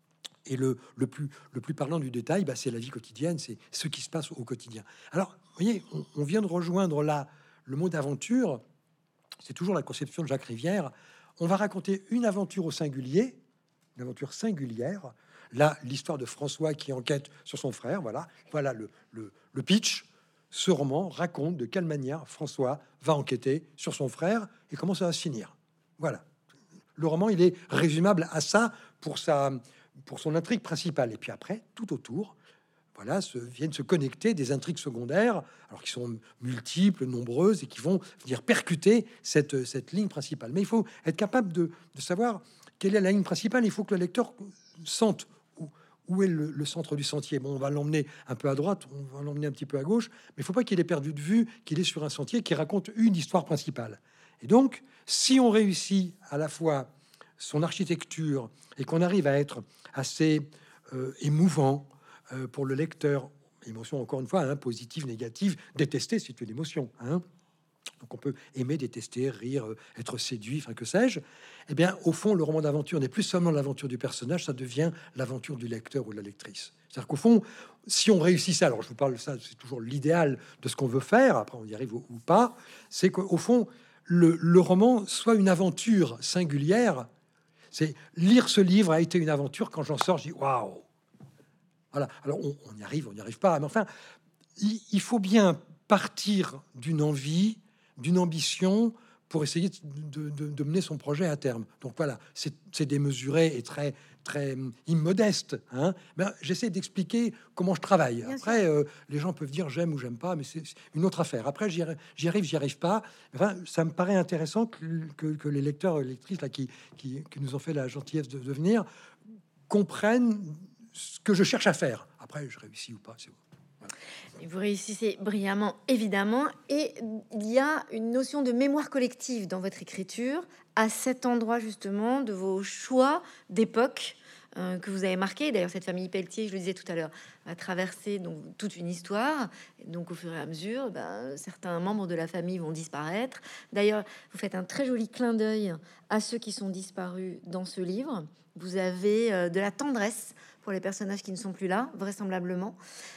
Et le plus parlant du détail, c'est la vie quotidienne, c'est ce qui se passe au quotidien. Alors, vous voyez, on vient de rejoindre là le mot d'aventure. C'est toujours la conception de Jacques Rivière. On va raconter une aventure au singulier, une aventure singulière. Là, l'histoire de François qui enquête sur son frère. Voilà le pitch. Ce roman raconte de quelle manière François va enquêter sur son frère et comment ça va se finir. Voilà. Le roman, il est résumable à ça pour son intrigue principale. Et puis après, tout autour, viennent se connecter des intrigues secondaires, alors qui sont multiples, nombreuses, et qui vont venir percuter cette ligne principale. Mais il faut être capable de savoir quelle est la ligne principale. Il faut que le lecteur sente où est le centre du sentier. Bon, on va l'emmener un peu à droite, on va l'emmener un petit peu à gauche, mais il faut pas qu'il ait perdu de vue qu'il est sur un sentier qui raconte une histoire principale. Et donc, si on réussit à la fois son architecture et qu'on arrive à être assez émouvant pour le lecteur, émotion encore une fois, positive, négative, détester, c'est une émotion. Donc on peut aimer, détester, rire, être séduit, enfin que sais-je. Eh bien, au fond, le roman d'aventure n'est plus seulement l'aventure du personnage, ça devient l'aventure du lecteur ou de la lectrice. C'est-à-dire qu'au fond, si on réussit ça, alors je vous parle de ça, c'est toujours l'idéal de ce qu'on veut faire, après on y arrive ou pas, c'est qu'au fond, le roman soit une aventure singulière. C'est lire ce livre a été une aventure. Quand j'en sors, je dis waouh. Voilà. Alors on y arrive, on n'y arrive pas. Mais enfin, il faut bien partir d'une envie, d'une ambition pour essayer de mener son projet à terme. Donc voilà, c'est démesuré et très immodeste. Ben, j'essaie d'expliquer comment je travaille. Après, les gens peuvent dire j'aime ou j'aime pas, mais c'est une autre affaire. Après, j'y arrive pas. Enfin, ça me paraît intéressant que les lecteurs et lectrices là, qui nous ont fait la gentillesse de venir comprennent ce que je cherche à faire. Après, je réussis ou pas, c'est bon. Et vous réussissez brillamment, évidemment. Et il y a une notion de mémoire collective dans votre écriture, à cet endroit justement de vos choix d'époque que vous avez marqué. D'ailleurs, cette famille Pelletier, je le disais tout à l'heure, a traversé donc toute une histoire. Et donc, au fur et à mesure, certains membres de la famille vont disparaître. D'ailleurs, vous faites un très joli clin d'œil à ceux qui sont disparus dans ce livre. Vous avez de la tendresse pour les personnages qui ne sont plus là, vraisemblablement.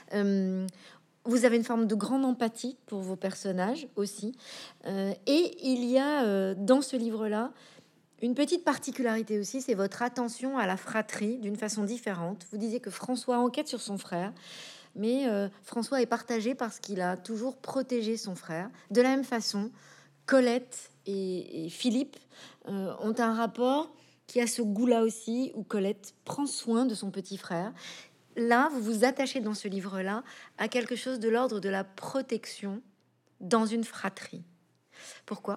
Vous avez une forme de grande empathie pour vos personnages aussi. Et il y a dans ce livre-là une petite particularité aussi, c'est votre attention à la fratrie d'une façon différente. Vous disiez que François enquête sur son frère, mais François est partagé parce qu'il a toujours protégé son frère. De la même façon, Colette et Philippe ont un rapport qui a ce goût-là aussi, où Colette prend soin de son petit frère. Là, vous vous attachez dans ce livre-là à quelque chose de l'ordre de la protection dans une fratrie. Pourquoi?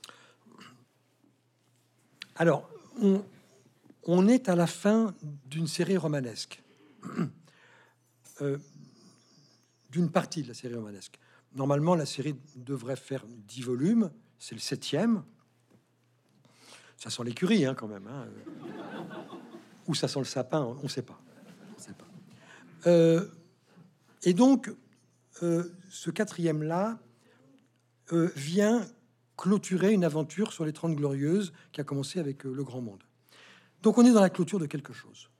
Alors, on est à la fin d'une série romanesque, d'une partie de la série romanesque. Normalement, la série devrait faire 10 volumes, c'est le 7e. Ça sent l'écurie, quand même. Ou ça sent le sapin, on ne sait pas. Et donc, ce 4e-là vient clôturer une aventure sur les 30 Glorieuses qui a commencé avec Le Grand Monde. Donc, on est dans la clôture de quelque chose.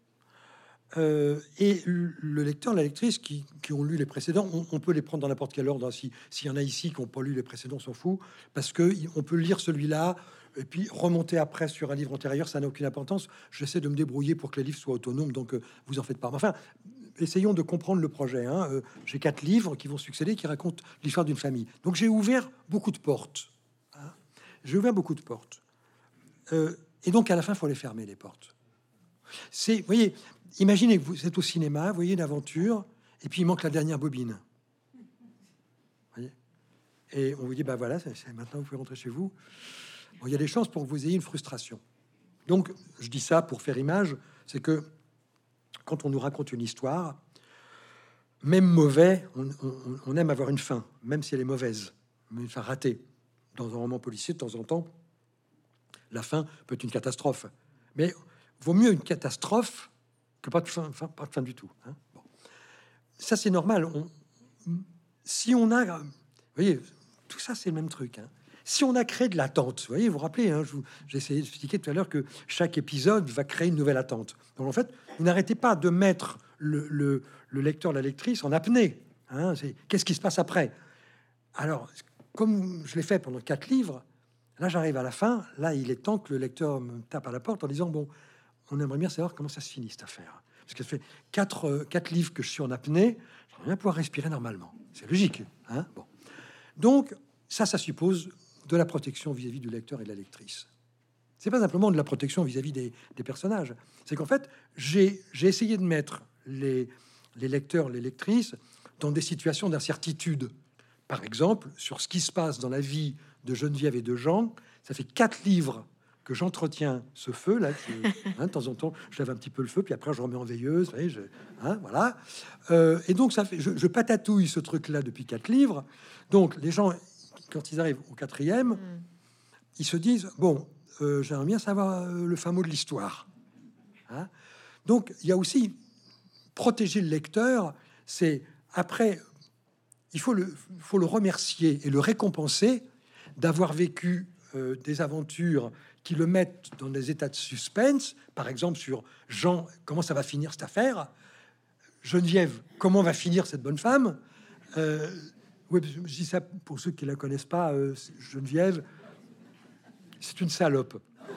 Et le lecteur, la lectrice qui ont lu les précédents, on peut les prendre dans n'importe quel ordre. S'il y en a ici qui n'ont pas lu les précédents, on s'en fout, parce que on peut lire celui-là et puis remonter après sur un livre antérieur, ça n'a aucune importance. J'essaie de me débrouiller pour que les livres soient autonomes, donc vous en faites pas. Enfin, essayons de comprendre le projet. J'ai 4 livres qui vont succéder, qui racontent l'histoire d'une famille. Donc j'ai ouvert beaucoup de portes. J'ai ouvert beaucoup de portes. Et donc à la fin, il faut les fermer, les portes. Vous voyez, imaginez que vous êtes au cinéma, vous voyez une aventure, et puis il manque la dernière bobine. Voyez, et on vous dit, voilà, maintenant vous pouvez rentrer chez vous. Bon, il y a des chances pour que vous ayez une frustration. Donc, je dis ça pour faire image, c'est que quand on nous raconte une histoire, même mauvais, on aime avoir une fin, même si elle est mauvaise, mais une fin ratée. Dans un roman policier, de temps en temps, La fin peut être une catastrophe, mais vaut mieux une catastrophe que pas de pas de fin du tout. Hein. Bon. Ça, c'est normal. Si on a, vous voyez, tout ça, c'est le même truc. Hein. Si on a créé de l'attente, vous voyez, vous vous rappelez, hein, j'ai essayé d'expliquer tout à l'heure que chaque épisode va créer une nouvelle attente. Donc, en fait, vous n'arrêtez pas de mettre le lecteur, la lectrice en apnée. Hein, qu'est-ce qui se passe après? Alors, comme je l'ai fait pendant 4 livres, là, j'arrive à la fin. Là, il est temps que le lecteur me tape à la porte en disant, bon, on aimerait bien savoir comment ça se finit, cette affaire. Parce que ça fait 4 livres que je suis en apnée, j'aimerais bien pouvoir respirer normalement. C'est logique. Hein, bon. Donc, ça suppose de la protection vis-à-vis du lecteur et de la lectrice. C'est pas simplement de la protection vis-à-vis des personnages. C'est qu'en fait, j'ai essayé de mettre les lecteurs, les lectrices dans des situations d'incertitude. Par exemple, sur ce qui se passe dans la vie de Geneviève et de Jean, ça fait 4 livres que j'entretiens ce feu là. De temps en temps, je lève un petit peu le feu, puis après je remets en veilleuse. Vous voyez, voilà. Et donc ça fait, je patatouille ce truc-là depuis 4 livres. Donc les gens, quand ils arrivent au 4e, ils se disent bon, j'aimerais bien savoir le fin mot de l'histoire. Hein. Donc il y a aussi protéger le lecteur. C'est après, il faut le remercier et le récompenser d'avoir vécu des aventures qui le mettent dans des états de suspense, par exemple sur Jean, comment ça va finir cette affaire, Geneviève, comment va finir cette bonne femme. Oui, je dis ça pour ceux qui la connaissent pas. Geneviève, c'est une salope.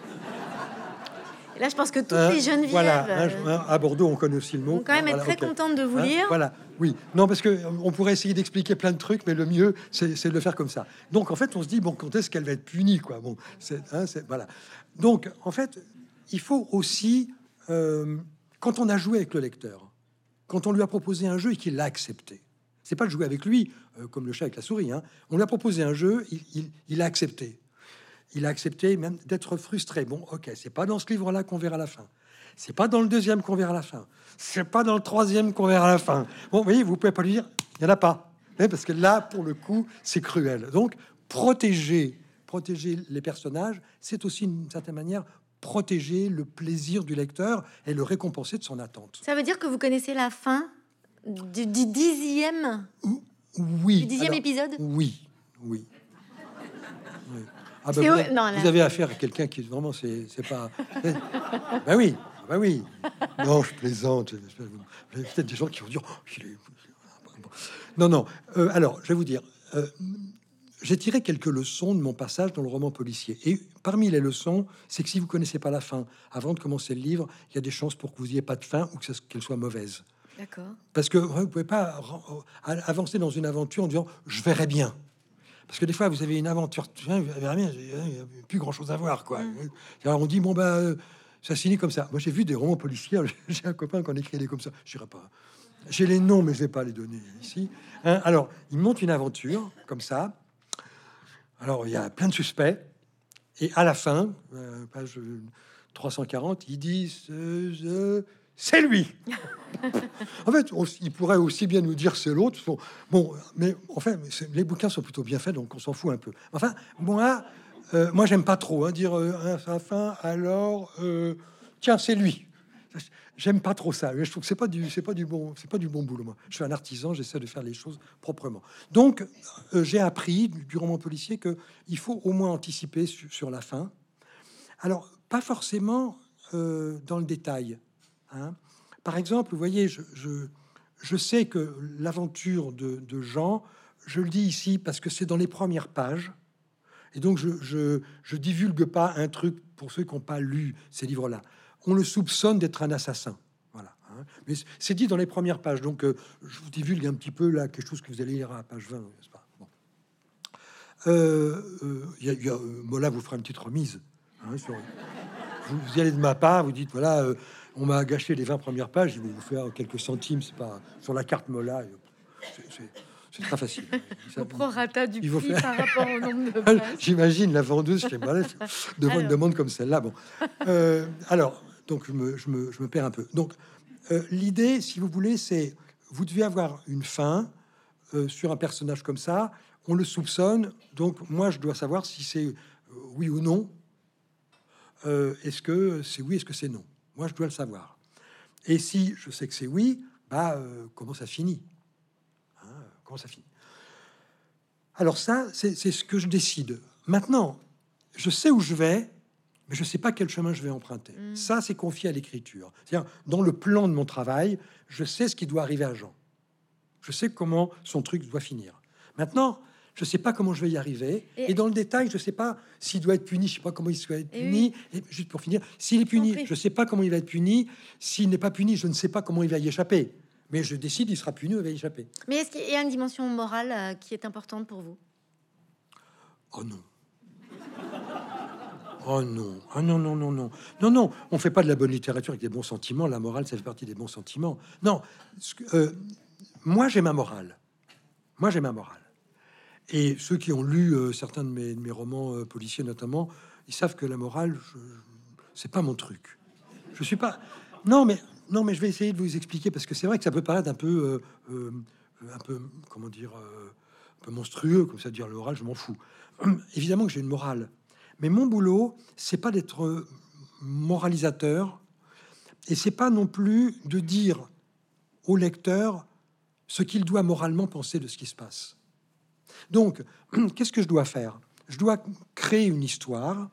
Et là, je pense que toutes les Genevièves, voilà, à Bordeaux, on connaît aussi le mot. Vont quand même être très contentes de vous lire. Voilà, oui. Non, parce que on pourrait essayer d'expliquer plein de trucs, mais le mieux, c'est de le faire comme ça. Donc, en fait, on se dit bon, quand est-ce qu'elle va être punie, quoi. Bon, voilà. Donc, en fait, il faut aussi, quand on a joué avec le lecteur, quand on lui a proposé un jeu et qu'il l'a accepté, c'est pas de jouer avec lui comme le chat avec la souris. Hein. On lui a proposé un jeu, il a accepté. Il a accepté même d'être frustré. Bon, ok, c'est pas dans ce livre-là qu'on verra la fin. C'est pas dans le 2e qu'on verra la fin. C'est pas dans le 3e qu'on verra la fin. Bon, vous voyez, vous pouvez pas lui dire, il y en a pas, parce que là, pour le coup, c'est cruel. Donc, protéger les personnages, c'est aussi d'une certaine manière protéger le plaisir du lecteur et le récompenser de son attente. Ça veut dire que vous connaissez la fin du 10e. Oui. Du 10e épisode. Oui. Ah ben, vous avez affaire à quelqu'un qui vraiment c'est pas. Ben oui. Non, je plaisante. Il y a peut-être des gens qui vont dire. Non. Alors, je vais vous dire. J'ai tiré quelques leçons de mon passage dans le roman policier. Et parmi les leçons, c'est que si vous connaissez pas la fin avant de commencer le livre, il y a des chances pour que vous ayez pas de fin ou qu'elle soit mauvaise. D'accord. Parce que vous pouvez pas avancer dans une aventure en disant je verrai bien. Parce que des fois, vous avez une aventure, il n'y a plus grand-chose à voir, quoi. Alors, on dit, bon, ça se finit comme ça. Moi, j'ai vu des romans policiers, j'ai un copain qui en écrit des comme ça. Je dirais pas. J'ai les noms, mais je vais pas les donner ici. Hein, alors, il monte une aventure, comme ça. Alors, il y a plein de suspects. Et à la fin, page 340, ils disent... c'est lui. En fait, il pourrait aussi bien nous dire c'est l'autre. Bon, mais enfin, les bouquins sont plutôt bien faits, donc on s'en fout un peu. Enfin, moi, j'aime pas trop dire à la fin. Alors, tiens, c'est lui. J'aime pas trop ça. Je trouve que c'est pas du bon boulot. Moi, je suis un artisan, j'essaie de faire les choses proprement. Donc, j'ai appris du roman policier que il faut au moins anticiper sur la fin. Alors, pas forcément dans le détail. Hein. Par exemple, vous voyez, je sais que l'aventure de Jean, je le dis ici parce que c'est dans les premières pages, et donc je divulgue pas un truc pour ceux qui n'ont pas lu ces livres-là. On le soupçonne d'être un assassin, voilà. Hein. Mais c'est dit dans les premières pages, donc je vous divulgue un petit peu là quelque chose que vous allez lire à la page 20, n'est-ce pas? Bon. Mola vous fera une petite remise. Hein, vous y allez de ma part, vous dites voilà. On m'a gâché les 20 premières pages, je vais vous faire quelques centimes, c'est pas sur la carte Mola, c'est très facile. Au prorata du prix faire... par rapport au nombre de pages. J'imagine la vendeuse chez Mola devant une demande comme celle-là. Bon, alors donc je me perds un peu. Donc l'idée, si vous voulez, c'est vous devez avoir une fin sur un personnage comme ça. On le soupçonne, donc moi je dois savoir si c'est oui ou non. est-ce que c'est oui, est-ce que c'est non? Moi, je dois le savoir. Et si je sais que c'est oui, comment ça finit? Hein, comment ça finit? Alors ça, c'est ce que je décide. Maintenant, je sais où je vais, mais je sais pas quel chemin je vais emprunter. Ça, c'est confié à l'écriture. C'est-à-dire, dans le plan de mon travail, je sais ce qui doit arriver à Jean. Je sais comment son truc doit finir. Maintenant, je sais pas comment je vais y arriver. Et dans le détail, je sais pas s'il doit être puni. Je sais pas comment il doit être puni. Et juste pour finir, s'il est puni, je sais pas comment il va être puni. S'il n'est pas puni, je ne sais pas comment il va y échapper. Mais je décide, il sera puni, il va y échapper. Mais est-ce qu'il y a une dimension morale qui est importante pour vous? Oh non. Oh non. Ah non, non, non, non. Non, non, on fait pas de la bonne littérature avec des bons sentiments. La morale, ça fait partie des bons sentiments. Non. Moi, j'ai ma morale. Moi, j'ai ma morale. Et ceux qui ont lu certains de mes romans policiers, notamment, ils savent que la morale, c'est pas mon truc. Je suis pas. Non, mais je vais essayer de vous expliquer parce que c'est vrai que ça peut paraître un peu, comment dire, un peu monstrueux, comme ça, de dire le moral, je m'en fous. Évidemment que j'ai une morale, mais mon boulot, c'est pas d'être moralisateur, et c'est pas non plus de dire au lecteur ce qu'il doit moralement penser de ce qui se passe. Donc, qu'est-ce que je dois faire? Je dois créer une histoire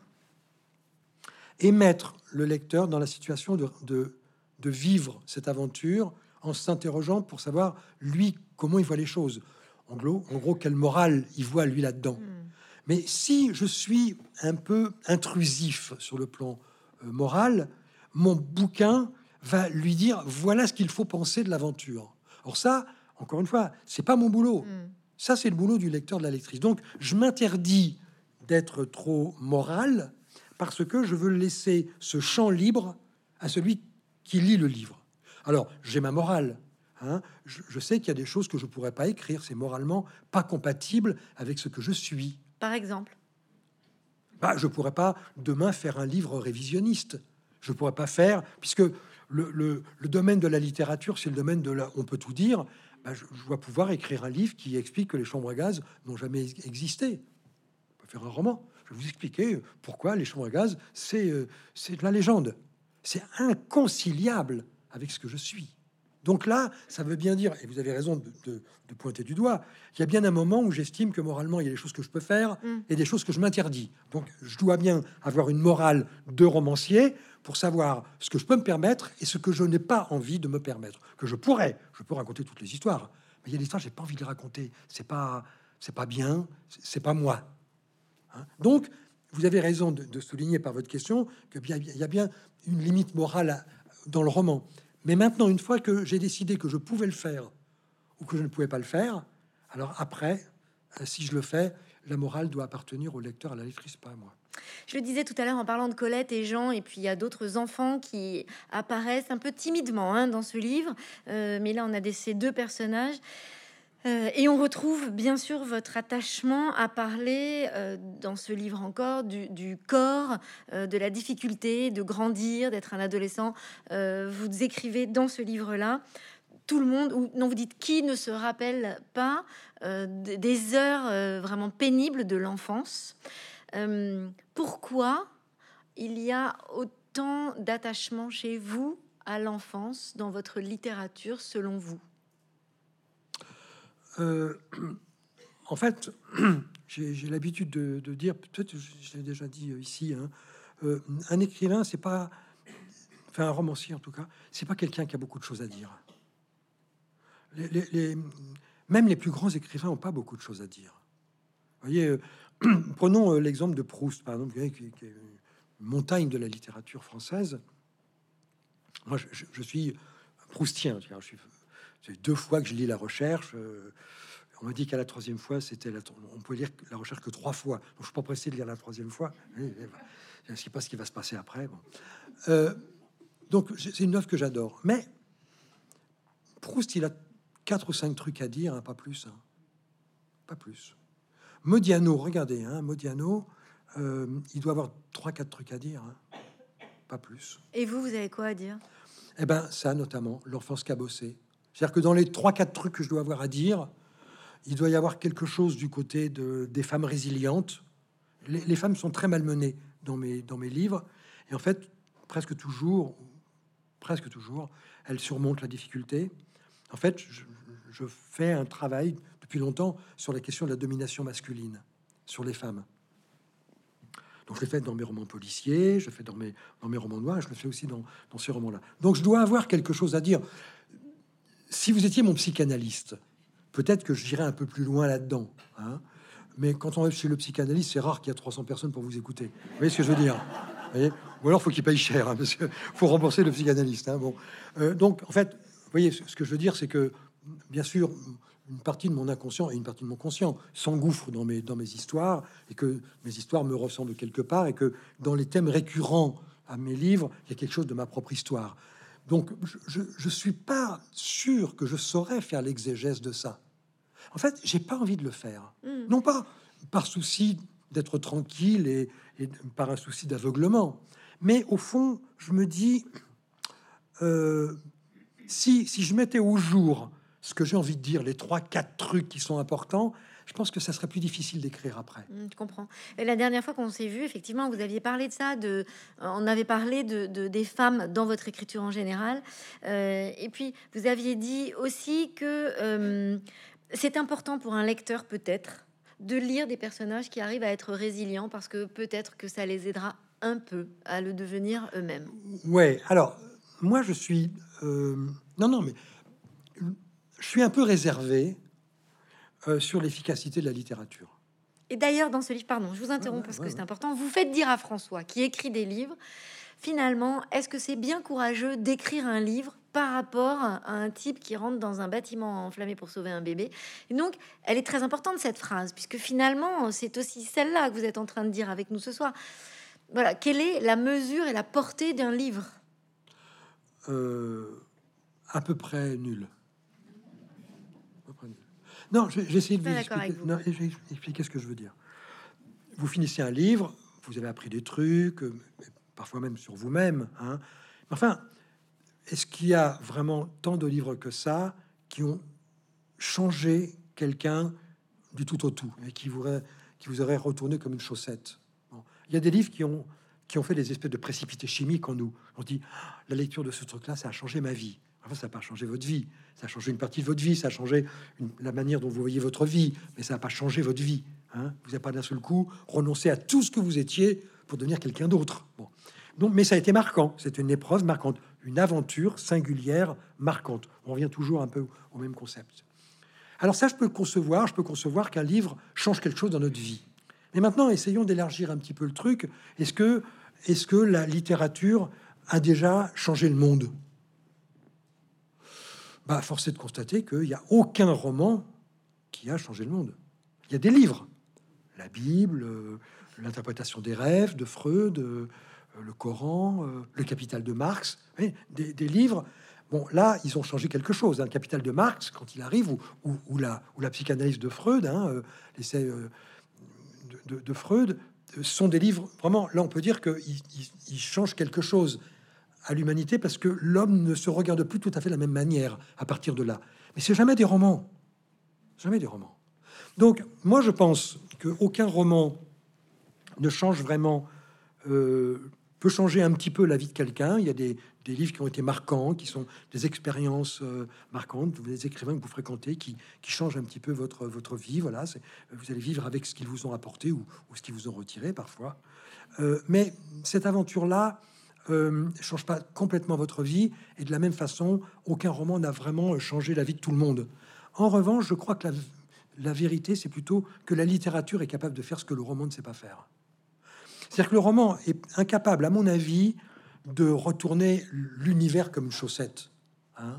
et mettre le lecteur dans la situation de vivre cette aventure en s'interrogeant pour savoir, lui, comment il voit les choses. En gros, quelle morale il voit, lui, là-dedans. Mais si je suis un peu intrusif sur le plan moral, mon bouquin va lui dire, voilà ce qu'il faut penser de l'aventure. Or ça, encore une fois, c'est pas mon boulot. Ça, c'est le boulot du lecteur, de la lectrice. Donc, je m'interdis d'être trop moral parce que je veux laisser ce champ libre à celui qui lit le livre. Alors, j'ai ma morale. Hein. Je sais qu'il y a des choses que je pourrais pas écrire. C'est moralement pas compatible avec ce que je suis. Par exemple? Je pourrais pas demain faire un livre révisionniste. Je pourrais pas faire, puisque le domaine de la littérature, c'est le domaine de la... On peut tout dire. Je dois pouvoir écrire un livre qui explique que les chambres à gaz n'ont jamais existé. On peut faire un roman. Je vais vous expliquer pourquoi les chambres à gaz, c'est de la légende. C'est inconciliable avec ce que je suis. Donc là, ça veut bien dire, et vous avez raison de pointer du doigt, il y a bien un moment où j'estime que moralement, il y a des choses que je peux faire et des choses que je m'interdis. Donc je dois bien avoir une morale de romancier pour savoir ce que je peux me permettre et ce que je n'ai pas envie de me permettre. Je peux raconter toutes les histoires, mais il y a des histoires, j'ai pas envie de les raconter. C'est pas bien, c'est pas moi. Hein. Donc, vous avez raison de souligner par votre question qu'il y a bien une limite morale dans le roman. Mais maintenant, une fois que j'ai décidé que je pouvais le faire ou que je ne pouvais pas le faire, alors après, si je le fais, la morale doit appartenir au lecteur, à la lectrice, pas à moi. Je le disais tout à l'heure en parlant de Colette et Jean, et puis il y a d'autres enfants qui apparaissent un peu timidement dans ce livre. Mais là, on a ces deux personnages. Et on retrouve bien sûr votre attachement à parler dans ce livre encore du corps, de la difficulté de grandir, d'être un adolescent. Vous écrivez dans ce livre-là, tout le monde, ou non, vous dites qui ne se rappelle pas des heures vraiment pénibles de l'enfance. Pourquoi il y a autant d'attachement chez vous à l'enfance dans votre littérature, selon vous? En fait, j'ai l'habitude de dire, peut-être je l'ai déjà dit ici, un écrivain, c'est pas, enfin un romancier en tout cas, c'est pas quelqu'un qui a beaucoup de choses à dire. Même les plus grands écrivains n'ont pas beaucoup de choses à dire. Vous voyez, prenons l'exemple de Proust, par exemple, qui est une montagne de la littérature française. Moi, je suis proustien. C'est 2 fois que je lis La Recherche. On m'a dit qu'à la 3e fois, on pouvait lire La Recherche que 3 fois. Donc, je suis pas pressé de lire la 3e fois. Je ne sais pas ce qui va se passer après. Bon. Donc, c'est une œuvre que j'adore. Mais Proust, il a 4 ou 5 trucs à dire, pas plus. Pas plus. Modiano, regardez, Modiano, il doit avoir 3-4 trucs à dire. Pas plus. Et vous avez quoi à dire? Eh ben, ça, notamment, l'enfance cabossée. C'est-à-dire que dans les 3-4 trucs que je dois avoir à dire, il doit y avoir quelque chose du côté des femmes résilientes. Les femmes sont très malmenées dans mes livres. Et en fait, presque toujours, elle surmonte la difficulté. En fait, je fais un travail depuis longtemps sur la question de la domination masculine sur les femmes. Donc, je l'ai fait dans mes romans policiers, je le fais dans mes romans noirs, et je le fais aussi dans ces romans-là. Donc, je dois avoir quelque chose à dire. Si vous étiez mon psychanalyste, peut-être que j'irais un peu plus loin là-dedans. Hein. Mais quand on est chez le psychanalyste, c'est rare qu'il y a 300 personnes pour vous écouter. Vous voyez ce que je veux dire? Vous voyez, ou alors, faut qu'il paye cher, hein, parce qu'il faut rembourser le psychanalyste. Hein, bon. Donc, en fait, vous voyez, ce que je veux dire, c'est que, bien sûr, une partie de mon inconscient et une partie de mon conscient s'engouffrent dans mes histoires, et que mes histoires me ressemblent quelque part, et que dans les thèmes récurrents à mes livres, il y a quelque chose de ma propre histoire. Donc, je suis pas sûr que je saurais faire l'exégèse de ça. En fait, j'ai pas envie de le faire. Non pas par souci d'être tranquille et par un souci d'aveuglement, mais au fond, je me dis, si je mettais au jour ce que j'ai envie de dire, les 3-4 trucs qui sont importants, je pense que ça serait plus difficile d'écrire après. Je comprends. Et la dernière fois qu'on s'est vu, effectivement, vous aviez parlé de ça, on avait parlé des femmes dans votre écriture en général. Et puis, vous aviez dit aussi que c'est important pour un lecteur, peut-être, de lire des personnages qui arrivent à être résilients, parce que peut-être que ça les aidera un peu à le devenir eux-mêmes. Ouais, alors, moi, je suis... non, mais je suis un peu réservé sur l'efficacité de la littérature. Et d'ailleurs, dans ce livre, pardon, je vous interromps parce que c'est important, vous faites dire à François, qui écrit des livres, finalement, est-ce que c'est bien courageux d'écrire un livre par rapport à un type qui rentre dans un bâtiment enflammé pour sauver un bébé? Et donc, elle est très importante, cette phrase, puisque finalement, c'est aussi celle-là que vous êtes en train de dire avec nous ce soir. Voilà, quelle est la mesure et la portée d'un livre? À peu près nul. Non, j'ai essayé de vous expliquer ce que je veux dire. Vous finissez un livre, vous avez appris des trucs, parfois même sur vous-même. Hein. Enfin, est-ce qu'il y a vraiment tant de livres que ça qui ont changé quelqu'un du tout au tout et qui vous auraient retourné comme une chaussette? Bon. Il y a des livres qui ont fait des espèces de précipités chimiques en nous. On dit, la lecture de ce truc-là, ça a changé ma vie. Enfin, ça n'a pas changé votre vie. Ça a changé une partie de votre vie. Ça a changé la manière dont vous voyez votre vie. Mais ça n'a pas changé votre vie. Hein. Vous n'avez pas d'un seul coup renoncé à tout ce que vous étiez pour devenir quelqu'un d'autre. Bon. Donc, mais ça a été marquant. C'est une épreuve marquante. Une aventure singulière, marquante. On revient toujours un peu au même concept. Alors ça, je peux concevoir. Je peux concevoir qu'un livre change quelque chose dans notre vie. Mais maintenant, essayons d'élargir un petit peu le truc. Est-ce que la littérature a déjà changé le monde? Force est de constater qu'il n'y a aucun roman qui a changé le monde. Il y a des livres, la Bible, l'interprétation des rêves de Freud, le Coran, le Capital de Marx, des livres. Bon, là, ils ont changé quelque chose. Hein. Le Capital de Marx, quand il arrive, ou la psychanalyse de Freud, hein, l'essai de Freud, sont des livres, vraiment, là, on peut dire qu'ils changent quelque chose à l'humanité, parce que l'homme ne se regarde plus tout à fait de la même manière à partir de là. Mais c'est jamais des romans. Jamais des romans. Donc, moi, je pense qu'aucun roman ne change vraiment, peut changer un petit peu la vie de quelqu'un. Il y a des livres qui ont été marquants, qui sont des expériences marquantes, des écrivains que vous fréquentez, qui changent un petit peu votre vie. Voilà, vous allez vivre avec ce qu'ils vous ont apporté ou ce qu'ils vous ont retiré parfois. Mais cette aventure-là, change pas complètement votre vie, et de la même façon, aucun roman n'a vraiment changé la vie de tout le monde. En revanche, je crois que la vérité, c'est plutôt que la littérature est capable de faire ce que le roman ne sait pas faire. C'est-à-dire que le roman est incapable, à mon avis, de retourner l'univers comme une chaussette. Hein.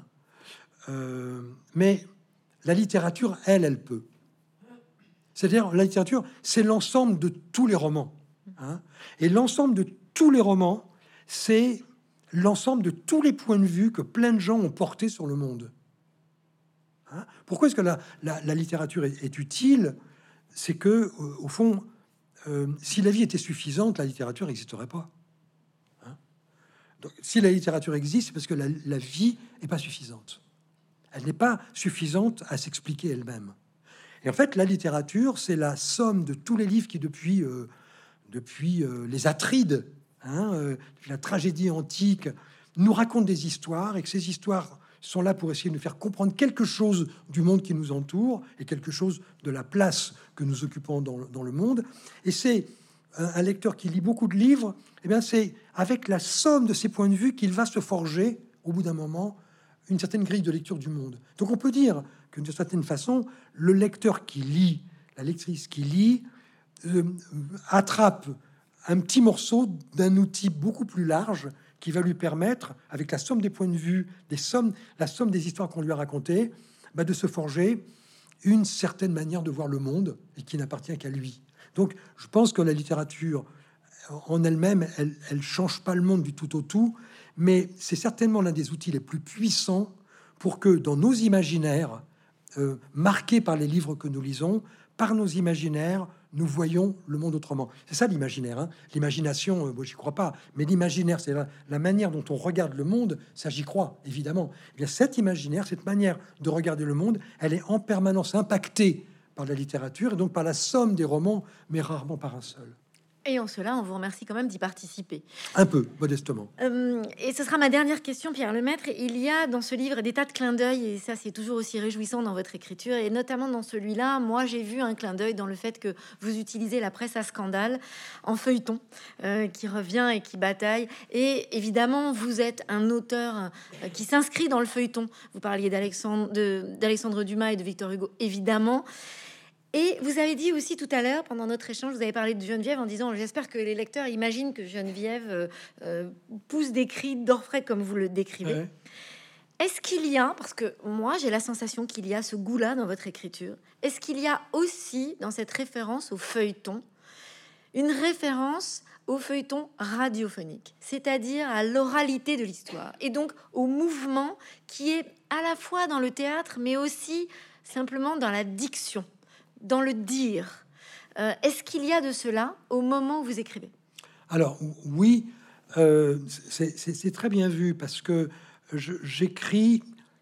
Mais la littérature, elle peut. C'est-à-dire, la littérature, c'est l'ensemble de tous les romans. Hein. Et l'ensemble de tous les romans, c'est l'ensemble de tous les points de vue que plein de gens ont portés sur le monde. Hein? Pourquoi est-ce que la littérature est utile? C'est que, au fond, si la vie était suffisante, la littérature n'existerait pas. Hein? Donc, si la littérature existe, c'est parce que la vie n'est pas suffisante. Elle n'est pas suffisante à s'expliquer elle-même. Et en fait, la littérature, c'est la somme de tous les livres qui, depuis les Atrides, la tragédie antique, nous raconte des histoires, et que ces histoires sont là pour essayer de nous faire comprendre quelque chose du monde qui nous entoure et quelque chose de la place que nous occupons dans le monde. Et c'est un lecteur qui lit beaucoup de livres, et bien c'est avec la somme de ces points de vue qu'il va se forger, au bout d'un moment, une certaine grille de lecture du monde. Donc on peut dire que d'une certaine façon, le lecteur qui lit, la lectrice qui lit, attrape un petit morceau d'un outil beaucoup plus large qui va lui permettre, avec la somme des points de vue, la somme des histoires qu'on lui a racontées, de se forger une certaine manière de voir le monde et qui n'appartient qu'à lui. Donc, je pense que la littérature en elle-même, elle change pas le monde du tout au tout, mais c'est certainement l'un des outils les plus puissants pour que dans nos imaginaires, marqués par les livres que nous lisons, par nos imaginaires, nous voyons le monde autrement. C'est ça l'imaginaire. L'imagination, moi j'y crois pas, mais l'imaginaire, c'est la manière dont on regarde le monde. Ça, j'y crois évidemment. Eh bien, cet imaginaire, cette manière de regarder le monde, elle est en permanence impactée par la littérature et donc par la somme des romans, mais rarement par un seul. Et en cela, on vous remercie quand même d'y participer. Un peu, modestement. Et ce sera ma dernière question, Pierre Lemaître. Il y a dans ce livre des tas de clins d'œil, et ça, c'est toujours aussi réjouissant dans votre écriture. Et notamment dans celui-là, moi, j'ai vu un clin d'œil dans le fait que vous utilisez la presse à scandale en feuilleton, qui revient et qui bataille. Et évidemment, vous êtes un auteur qui s'inscrit dans le feuilleton. Vous parliez d'Alexandre Dumas et de Victor Hugo, évidemment. Et vous avez dit aussi tout à l'heure, pendant notre échange, vous avez parlé de Geneviève en disant « J'espère que les lecteurs imaginent que Geneviève pousse des cris d'orfraie comme vous le décrivez. Ouais. » Est-ce qu'il y a, parce que moi j'ai la sensation qu'il y a ce goût-là dans votre écriture, est-ce qu'il y a aussi dans cette référence au feuilleton, une référence au feuilleton radiophonique, c'est-à-dire à l'oralité de l'histoire, et donc au mouvement qui est à la fois dans le théâtre, mais aussi simplement dans la diction, dans le dire. Est-ce qu'il y a de cela au moment où vous écrivez? Alors oui, c'est très bien vu parce que j'écris,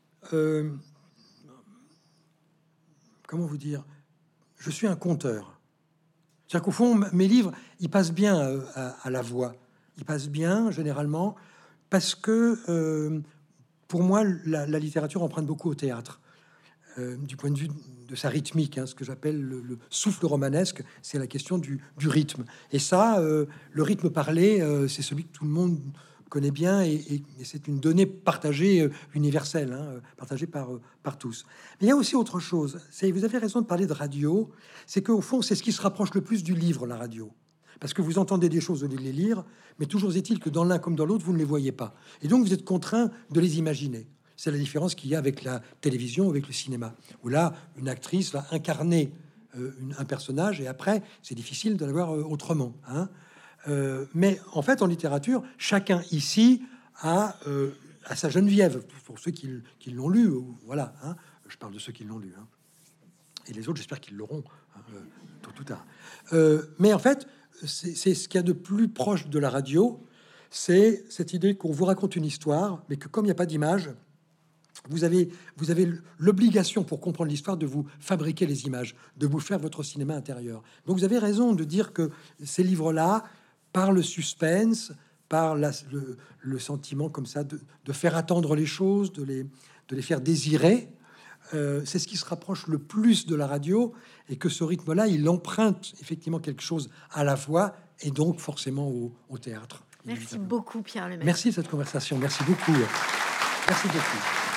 comment vous dire, je suis un conteur. C'est-à-dire qu'au fond, mes livres, ils passent bien à la voix. Ils passent bien, généralement, parce que pour moi, la littérature emprunte beaucoup au théâtre. Du point de vue de sa rythmique, ce que j'appelle le souffle romanesque, c'est la question du rythme. Et ça, le rythme parlé, c'est celui que tout le monde connaît bien, et c'est une donnée partagée, universelle, partagée par tous. Mais il y a aussi autre chose. Vous avez raison de parler de radio. C'est qu'au fond, c'est ce qui se rapproche le plus du livre, la radio. Parce que vous entendez des choses au lieu de les lire, mais toujours est-il que dans l'un comme dans l'autre, vous ne les voyez pas. Et donc, vous êtes contraint de les imaginer. C'est la différence qu'il y a avec la télévision, avec le cinéma, où là, une actrice va incarner un personnage, et après, c'est difficile de l'avoir autrement. Mais en fait, en littérature, chacun ici a sa Geneviève, pour ceux qui l'ont lu. Voilà, je parle de ceux qui l'ont lu. Et les autres, j'espère qu'ils l'auront tôt ou tard. Mais en fait, c'est ce qu'il y a de plus proche de la radio, c'est cette idée qu'on vous raconte une histoire, mais que comme il n'y a pas d'image, vous avez l'obligation, pour comprendre l'histoire, de vous fabriquer les images, de vous faire votre cinéma intérieur. Donc vous avez raison de dire que ces livres-là, par le suspense, par le sentiment comme ça de faire attendre les choses, de les faire désirer, c'est ce qui se rapproche le plus de la radio, et que ce rythme-là, il emprunte effectivement quelque chose à la voix et donc forcément au théâtre. Merci beaucoup, Pierre Lemaître. Merci de cette conversation. Merci beaucoup. Merci beaucoup.